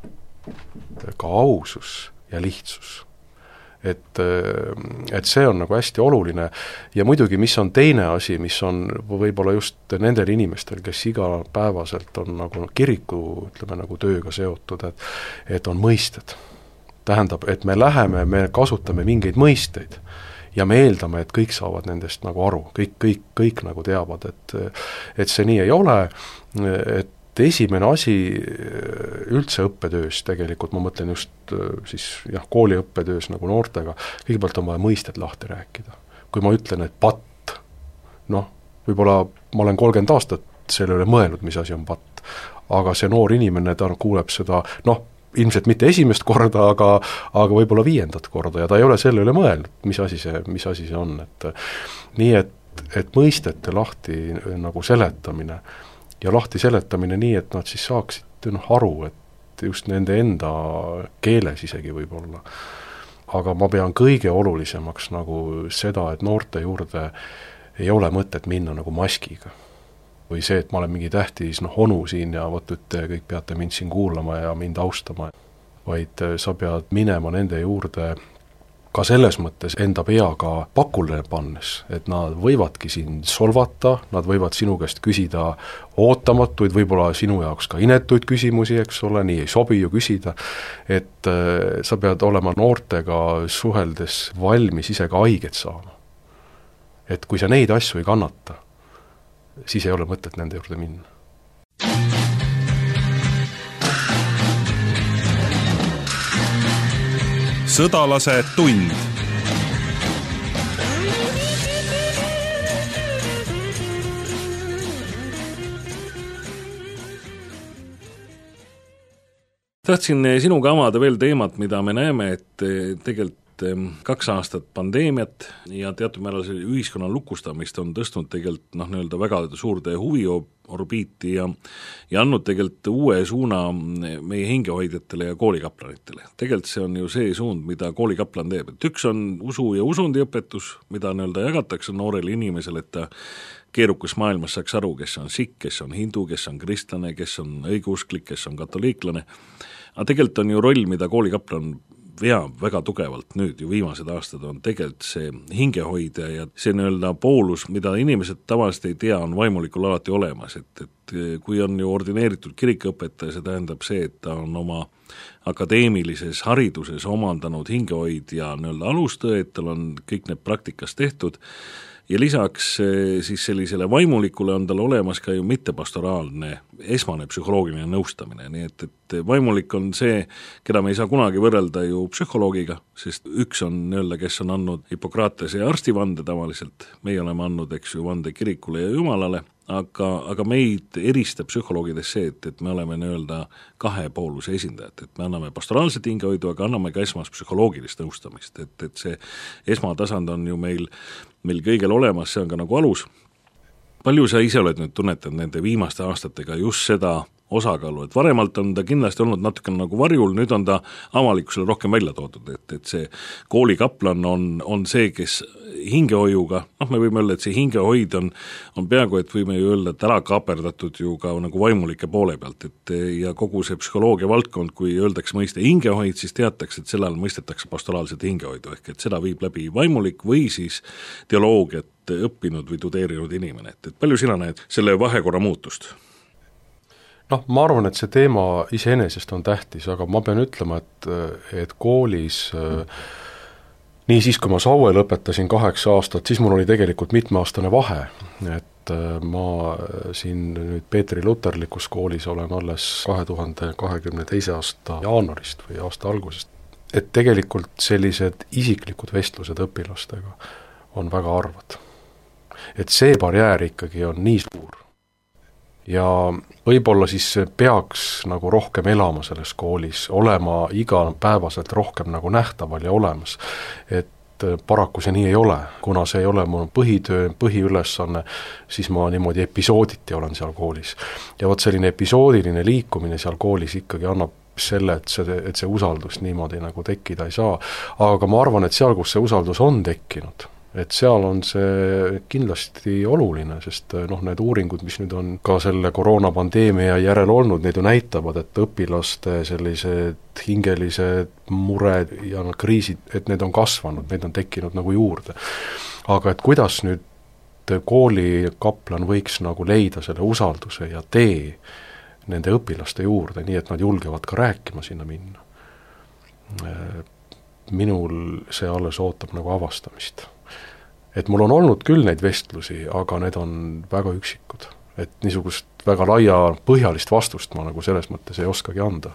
ka ausus ja lihtsus. Et, et see on nagu hästi oluline ja muidugi, mis on teine asi, mis on võib-olla just nendel inimestel, kes igapäevaselt on nagu kiriku, ütleme nagu tööga seotud, et, et on mõisted. Tähendab, et me läheme, me kasutame mingeid mõisteid ja me eeldame, et kõik saavad nendest nagu aru, kõik, kõik, kõik nagu teavad, et, et see nii ei ole, et esimene asi üldse õppetöös tegelikult, ma mõtlen just siis jah, kooliõppetöös nagu noortega, kõigepealt on vaja mõisted lahti rääkida. Kui ma ütlen, et patt, noh, võib-olla ma olen kolmkümmend aastat selle üle mõelnud, mis asi on patt, aga see noor inimene, ta kuuleb seda, noh, ilmselt mitte esimest korda, aga, aga võib-olla viiendat korda ja ta ei ole selle üle mõelnud, mis asi see, mis asi see on, et nii, et, et mõistete lahti nagu seletamine ja lahti seletamine nii, et nad siis saaksid noh, aru, et just nende enda keeles isegi võib-olla. Aga ma pean kõige olulisemaks nagu seda, et noorte juurde ei ole mõtet minna nagu maskiga. Või see, et ma olen mingi tähtis noh, onu siin ja võt, et kõik peate mind siin kuulama ja mind austama. Vaid sa pead minema nende juurde ka selles mõttes enda peaga pakule pannes, et nad võivadki sind solvata, nad võivad sinu käest küsida ootamatuid, võib-olla sinu jaoks ka inetuid küsimusi, eks ole, nii ei sobi ju küsida, et äh, sa pead olema noortega suheldes valmis ise ka haiget saama. Et kui sa neid asju ei kannata, siis ei ole mõtet nende juurde minna. Sõdalase tund. Tahtsin sinuga avada veel teemat, mida me näeme, et tegelikult kaks aastat pandeemiat ja teatud määral ühiskonna lukustamist on tõstnud tegelikult noh, nii-öelda väga suurde huviorbiiti ja, ja andnud tegelikult uue suuna meie hingehoidjatele ja koolikaplanitele. Tegelikult see on ju see suund, mida koolikaplan teeb. Et üks on usu ja usundiõpetus, mida nii-öelda jagatakse noorele inimesele, et ta keerukas maailmas saaks aru, kes on sikh, kes on hindu, kes on kristlane, kes on õigeusklik, kes on katoliiklane. Aga tegelikult on ju roll, mida koolikaplan veab väga tugevalt nüüd ju viimased aastad, on tegelikult see hingehoidja ja see nii-öelda poolus, mida inimesed tavaliselt ei tea, on vaimulikul alati olemas, et, et kui on ju ordineeritud kirikuõpetaja, see tähendab see, et ta on oma akadeemilises hariduses omandanud hingehoidja nii-öelda alustõed, tal on kõik need praktikas tehtud, ja lisaks siis sellisele vaimulikule on tal olemas ka ju mittepastoraalne esmane psühholoogiline nõustamine, nii et, et vaimulik on see, keda me ei saa kunagi võrrelda ju psühholoogiga, sest üks on nii-öelda, kes on andnud Hippokratese arstivande tavaliselt, meie oleme andnud, eks ju, vande kirikule ja Jumalale, aga, aga meid eristab psühholoogides see, et, et me oleme nii-öelda kahepooluse esindajad, et me anname pastoraalset hingehoidu, aga anname ka esmas psühholoogilist nõustamist, et, et see esmatasand on ju meil, meil kõigel olemas, see on ka nagu alus. Palju sa ise oled nüüd tunnetanud nende viimaste aastatega just seda osakaalu, et varemalt on ta kindlasti olnud natuke nagu varjul, nüüd on ta avalikkusele rohkem välja toodud, et, et see koolikaplan on, on see, kes hingehoiuga, noh me võime öelda, et see hingehoid on, on peaaegu, et võime ju öelda, et ära kaaperdatud ju ka nagu vaimulike poole pealt, et ja kogu see psühholoogia valdkond, kui öeldakse mõiste hingehoid, siis teatakse, et selle all mõistetakse pastoraalset hingehoidu, ehk et seda viib läbi vaimulik või siis teoloogiat õppinud või tudeerinud inimene, et, et palju sina näed selle vahekorra muutust? Noh, ma arvan, et see teema iseenesest on tähtis, aga ma pean ütlema, et, et koolis nii siis, kui ma Saue lõpetasin kaheksa aastat, siis mul oli tegelikult mitmeaastane vahe, et ma siin nüüd Peetri luterlikus koolis olen alles kahe tuhande kahekümne teise aasta jaanuarist või aasta algusest. Et tegelikult sellised isiklikud vestlused õpilastega on väga harvad. Et see barjäär ikkagi on nii suur. Ja võib-olla siis peaks nagu rohkem elama selles koolis, olema igapäevaselt rohkem nagu nähtaval ja olemas, et paraku see nii ei ole, kuna see ei ole mul põhitöö, põhiülesanne, siis ma niimoodi episooditi olen seal koolis. Ja vot selline episoodiline liikumine seal koolis ikkagi annab selle, et see, et see usaldus niimoodi nagu tekkida ei saa, aga ma arvan, et seal, kus see usaldus on tekkinud, et seal on see kindlasti oluline, sest noh, need uuringud, mis nüüd on ka selle koroonapandeemia järel olnud, need ju näitavad, et õpilaste sellised hingelised mured ja kriisid, et need on kasvanud, need on tekkinud nagu juurde. Aga et kuidas nüüd koolikaplan võiks nagu leida selle usalduse ja tee nende õpilaste juurde, nii et nad julgevad ka rääkima sinna minna. Minul see alles ootab nagu avastamist. Et mul on olnud küll neid vestlusi, aga need on väga üksikud. Et niisugust väga laia põhjalist vastust ma nagu selles mõttes ei oskagi anda.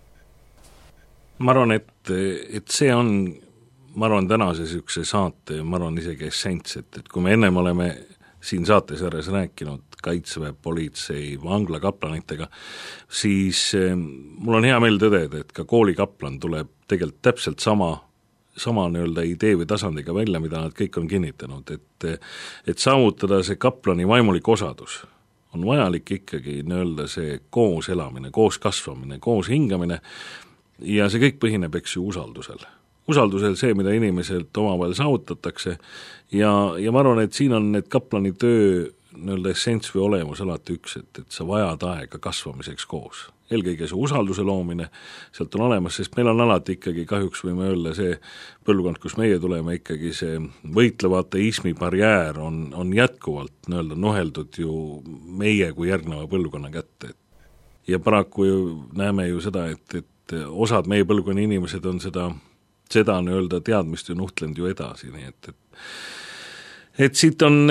Ma arvan, et, et see on, ma arvan, tänase sihukese saate, ma arvan isegi essents, et, et kui me ennem oleme siin saates järjes rääkinud Kaitseväe, politsei, vangla kaplanitega, siis mul on hea meel tõdeda, et ka koolikaplan tuleb tegelikult täpselt sama sama nii-öelda idee või tasandiga välja, mida nad kõik on kinnitanud, et, et saavutada see kaplani vaimulik osadus, on vajalik ikkagi nii-öelda see koos elamine, koos kasvamine, koos hingamine ja see kõik põhineb, eks ju, usaldusel. Usaldusel see, mida inimeselt omavahel saavutatakse ja, ja ma arvan, et siin on need kaplani töö nii-öelda essents või olemus alati üks, et, et sa vajad aega kasvamiseks koos. Eelkõige see usalduse loomine, sealt on olemas, sest meil on alati ikkagi kahjuks võime öelda see põlvkond, kus meie tuleme ikkagi see võitleva ateismi barjäär on, on jätkuvalt nii-öelda noheldud ju meie kui järgneva põlvkonna kätte. Ja paraku ju näeme ju seda, et, et osad meie põlvkonna inimesed on seda, seda nii-öelda teadmist ju nuhtlenud ju edasi, nii et, et et siit on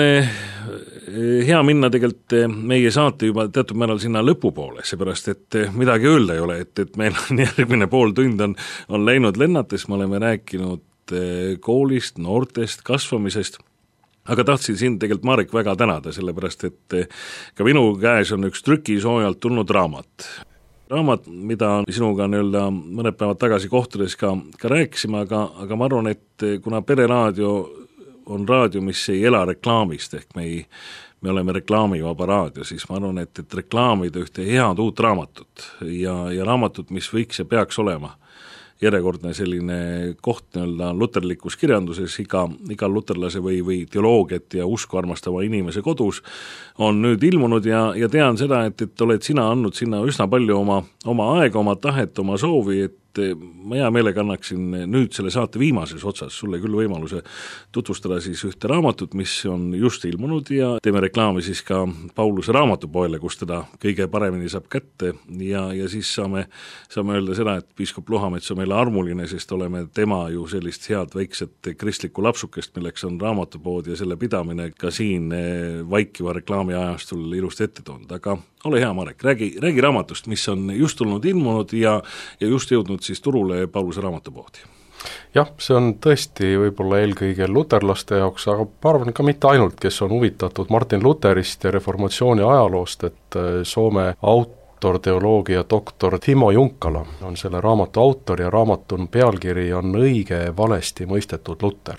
hea minna tegelikult meie saate juba teatud määral sinna lõpupoole, seepärast et midagi öelda ei ole, et, et meil on järgmine pool tund on, on läinud lennates, me oleme rääkinud koolist, noortest, kasvamisest, aga tahtsin sind tegelikult, Marek, väga tänada, sellepärast et ka minu käes on üks trükisoojalt tulnud raamat. Raamat, mida sinuga nii-öelda mõned päevad tagasi kohtudes ka, ka rääkisime, aga, aga ma arvan, et kuna Pereraadio on raadio, mis ei ela reklaamist, ehk me, ei, me oleme reklaamivaba raadio, siis ma arvan, et, et reklaamida ühte head uut raamatut ja, ja raamatut, mis võiks ja peaks olema järjekordne selline koht nii-öelda luterlikus kirjanduses, iga, iga luterlase või, või teoloogiat ja usku armastava inimese kodus on nüüd ilmunud ja, ja tean seda, et, et oled sina andnud sinna üsna palju oma, oma aega, oma tahet, oma soovi, et ma hea meelega annaksin nüüd selle saate viimases otsas sulle küll võimaluse tutvustada siis ühte raamatut, mis on just ilmunud ja teeme reklaami siis ka Pauluse raamatupoele, kus teda kõige paremini saab kätte ja, ja siis saame, saame öelda seda, et piiskop Luhamets on meile armuline, sest oleme tema ju sellist head väikset kristlikku lapsukest, milleks on raamatupood ja selle pidamine ka siin vaikiva reklaami ajastul ilusti ette toonud, aga ole hea, Marek, räägi, räägi raamatust, mis on just tulnud ilmunud ja, ja just jõudnud siis turule Pauluse raamatupoodi. Jah, see on tõesti võib-olla eelkõige luterlaste jaoks, aga ma arvan ka mitte ainult, kes on huvitatud Martin Lutherist ja reformatsiooni ajaloost, et Soome autor, teoloogia doktor Timo Junkala on selle raamatu autor ja raamatu pealkiri on Õige valesti mõistetud Luter.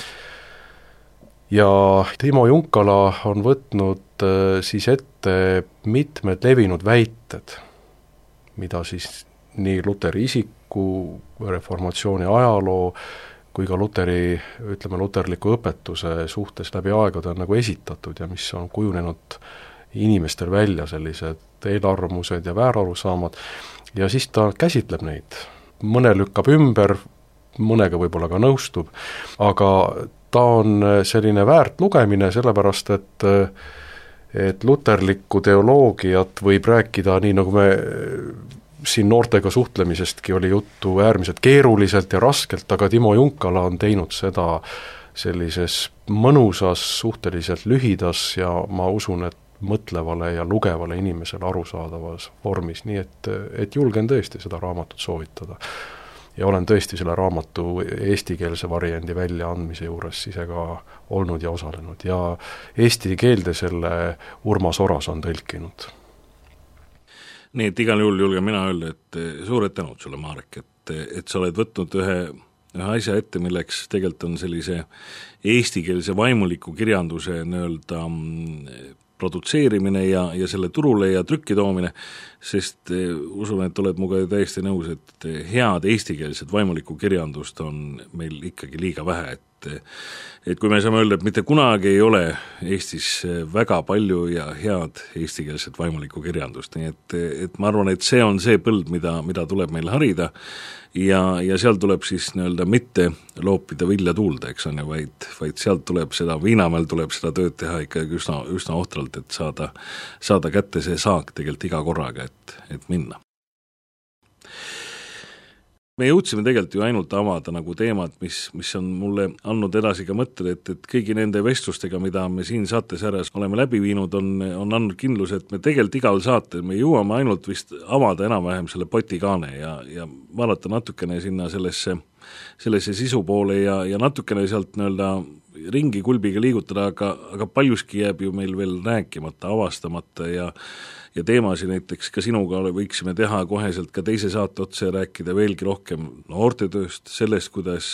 Ja Timo Junkala on võtnud siis ette mitmed levinud väited, mida siis nii Luteri isiku, reformatsiooni ajaloo kui ka Luteri, ütleme, luterliku õpetuse suhtes läbi aegade on nagu esitatud ja mis on kujunenud inimestel välja sellised eelarvamused ja väärarusaamad ja siis ta käsitleb neid. Mõne lükkab ümber, mõnega võib-olla ka nõustub, aga ta on selline väärt lugemine, sellepärast et et luterlikku teoloogiat võib rääkida nii, nagu me siin noortega suhtlemisestki oli juttu äärmiselt keeruliselt ja raskelt, aga Timo Junkala on teinud seda sellises mõnusas, suhteliselt lühidas ja ma usun, et mõtlevale ja lugevale inimesele arusaadavas vormis, nii et, et julgen tõesti seda raamatut soovitada. Ja olen tõesti selle raamatu eestikeelse variandi väljaandmise juures ise ka olnud ja osalenud ja eesti keelde selle Urmas Oras on tõlkinud. Nii et igal juhul julgen mina öelda, et suured tänud sulle, Marek, et, et sa oled võtnud ühe, ühe asja ette, milleks tegelikult on sellise eestikeelse vaimuliku kirjanduse nii-öelda produtseerimine ja, ja selle turule ja trükki toomine, sest usun, et oled muga täiesti nõus, et head eestikeelset vaimulikku kirjandust on meil ikkagi liiga vähe, et et kui me saame öelda, et mitte kunagi ei ole Eestis väga palju ja head eestikeelset vaimulikku kirjandust, nii et, et ma arvan, et see on see põld, mida, mida tuleb meil harida ja, ja seal tuleb siis nii-öelda mitte loopida vilja tuulde, eks on ju, vaid, vaid sealt tuleb seda, Viinamäel tuleb seda tööd teha ikkagi üsna, üsna ohtralt, et saada, saada kätte see saak tegelikult iga korraga, et, et minna. Me jõudsime tegelikult ju ainult avada nagu teemad, mis, mis on mulle andnud edasi ka mõtted, et, et kõigi nende vestlustega, mida me siin saates äres oleme läbi viinud, on, on andnud kindlus, et me tegelikult igal saatel me jõuame ainult vist avada enam-vähem selle potikaane ja, ja vaadata natukene sinna sellesse, sellesse sisu poole ja, ja natukene sealt nii-öelda ringi kulbiga liigutada, aga, aga paljuski jääb ju meil veel rääkimata, avastamata ja ja teemasi näiteks ka sinuga võiksime teha koheselt ka teise saate otsa ja rääkida veelgi rohkem noortetööst, sellest, kuidas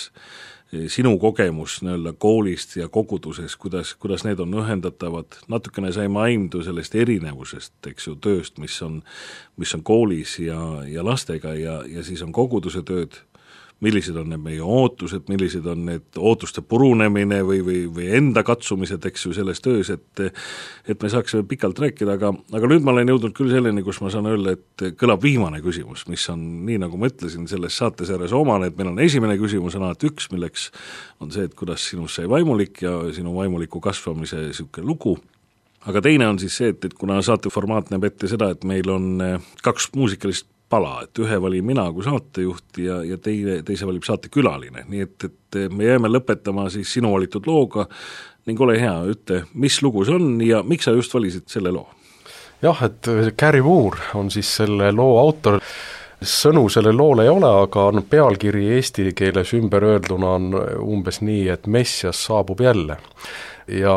sinu kogemus nii-öelda koolist ja koguduses, kuidas, kuidas need on ühendatavad, natukene saime aimdu sellest erinevusest, eks ju, tööst, mis on, mis on koolis ja, ja lastega ja, ja siis on koguduse tööd, millised on need meie ootused, millised on need ootuste purunemine või, või, või enda katsumised, eks ju, selles töös, et et me saaksime pikalt rääkida, aga, aga nüüd ma olen jõudnud küll selleni, kus ma saan öelda, et kõlab viimane küsimus, mis on, nii nagu ma ütlesin, selles saates ääres omane, et meil on esimene küsimus on alati üks, milleks on see, et kuidas sinust sai vaimulik ja sinu vaimuliku kasvamise niisugune lugu, aga teine on siis see, et, et kuna saate formaat näeb ette seda, et meil on kaks muusikalist pala, et ühe valin mina kui saatejuht ja, ja teine, teise valib saatekülaline, nii et, et me jääme lõpetama siis sinu valitud looga ning ole hea, ütle, mis lugu see on ja miks sa just valisid selle loo? Jah, et Gary Moore on siis selle loo autor, sõnu selle loole ei ole, aga on pealkiri eesti keeles ümber öelduna on umbes nii, et Messias saabub jälle. Ja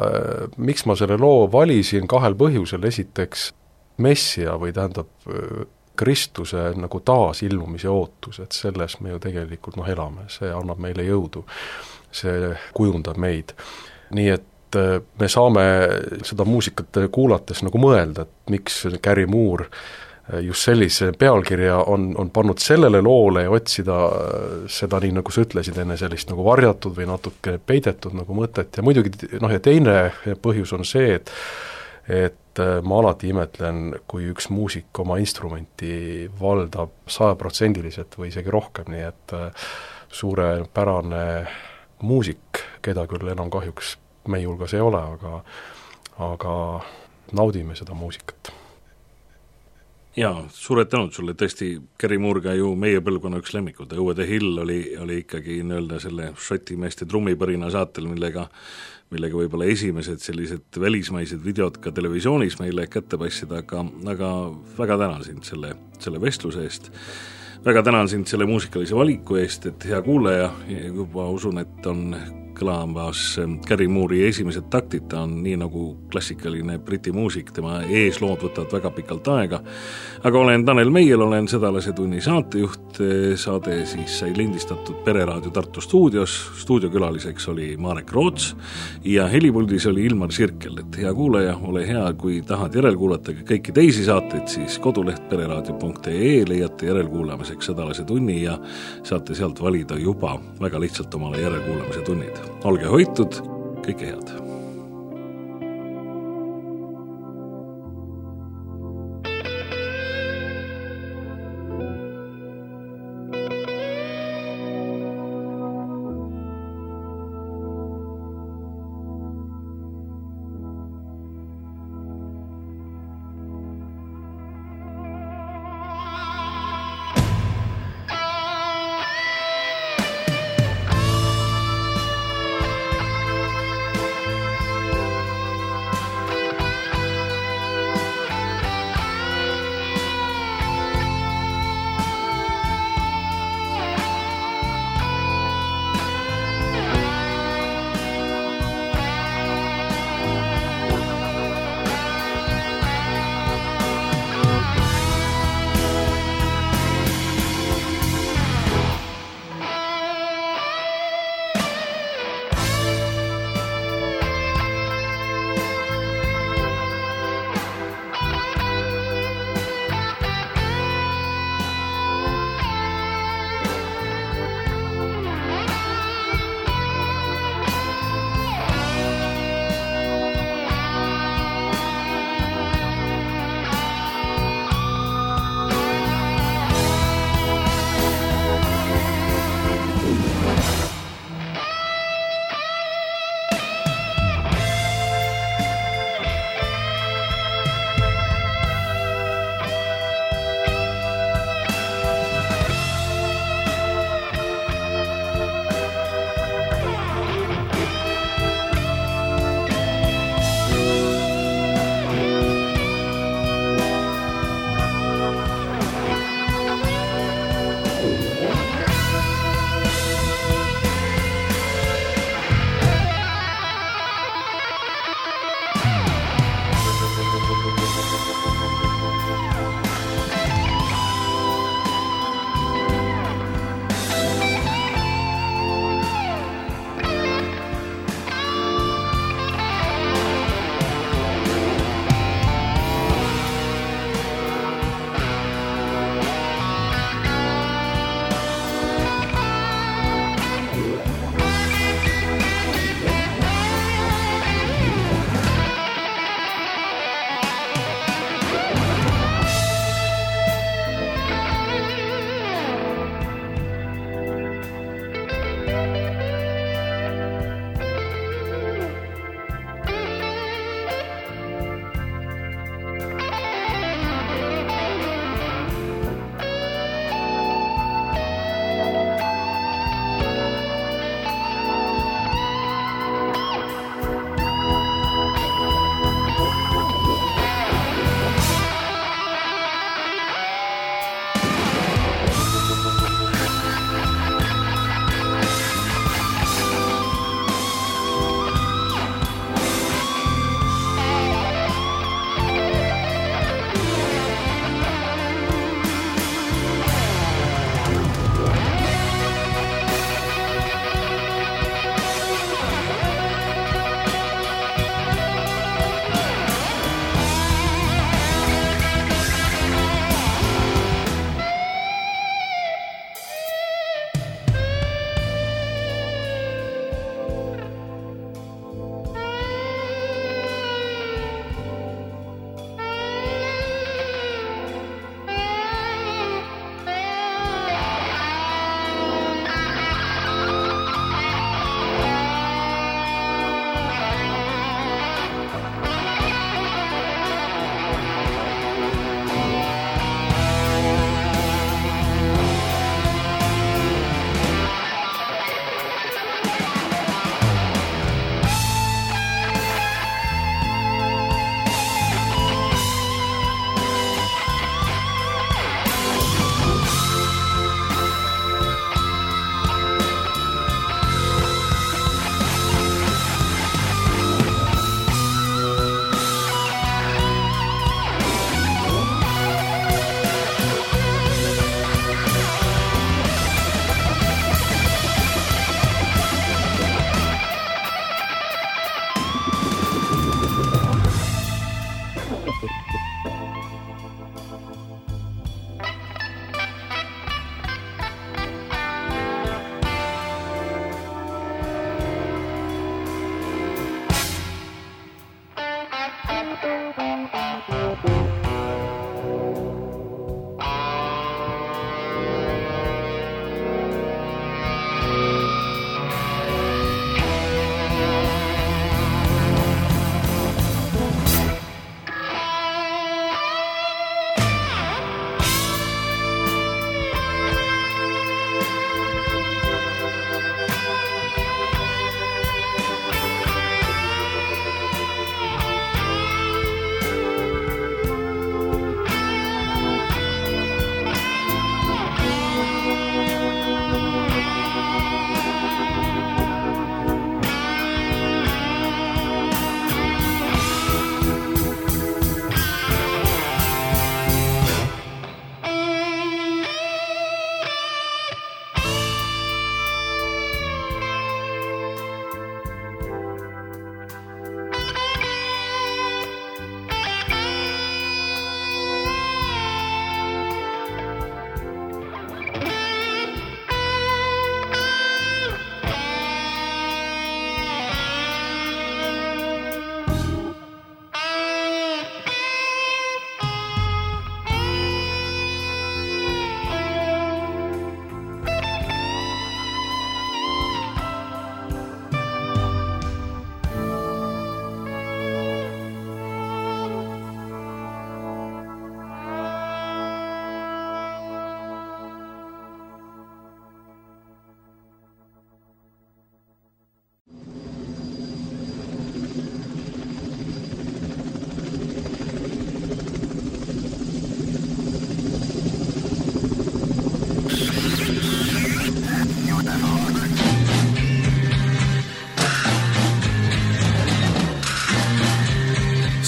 miks ma selle loo valisin kahel põhjusel, esiteks Messia või tähendab Kristuse nagu taasilmumise ootus, et selles me ju tegelikult noh elame, see annab meile jõudu, see kujundab meid. Nii et me saame seda muusikat kuulates nagu mõelda, et miks Gary Moore just sellise pealkirja on, on pannud sellele loole ja otsida seda nii, nagu sa ütlesid enne, sellist nagu varjatud või natuke peidetud nagu mõtet ja muidugi noh, ja teine põhjus on see, et et et ma alati imetlen, kui üks muusik oma instrumenti valdab sajaprotsendiliselt või isegi rohkem, nii et suurepärane muusik, keda küll enam kahjuks meie hulgas ei ole, aga aga naudime seda muusikat. Jaa, suured tänud sulle, tõesti Gary Moore ju meie põlvkonna üks lemmikud, Over the Hill oli, oli ikkagi nii-öelda selle šotimeeste trummipõrina saatel, millega millega võib-olla esimesed sellised välismaised videod ka televisioonis meile kätte passid, aga, aga väga tänan sind selle, selle vestluse eest. Väga tänan sind selle muusikalise valiku eest, et hea kuulaja, juba usun, et on kõlamas Gary Moore'i esimesed taktid, ta on nii nagu klassikaline briti muusik, tema eeslood võtavad väga pikalt aega, aga olen Tanel Meiel, olen Sõdalase tunni saatejuht, saade siis sai lindistatud Pereraadio Tartu stuudios, stuudiokülaliseks oli Marek Roots ja helipuldis oli Ilmar Sirkel, et hea kuulaja, ole hea, kui tahad järelkuulata kõiki teisi saateid, siis koduleht pereraadio punkt ee leiate järelkuulamiseks Sõdalase tunni ja saate sealt valida juba väga lihtsalt omale järelkuulamise tunnid. Olge hoitud, kõike head!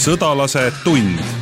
Sõdalase tund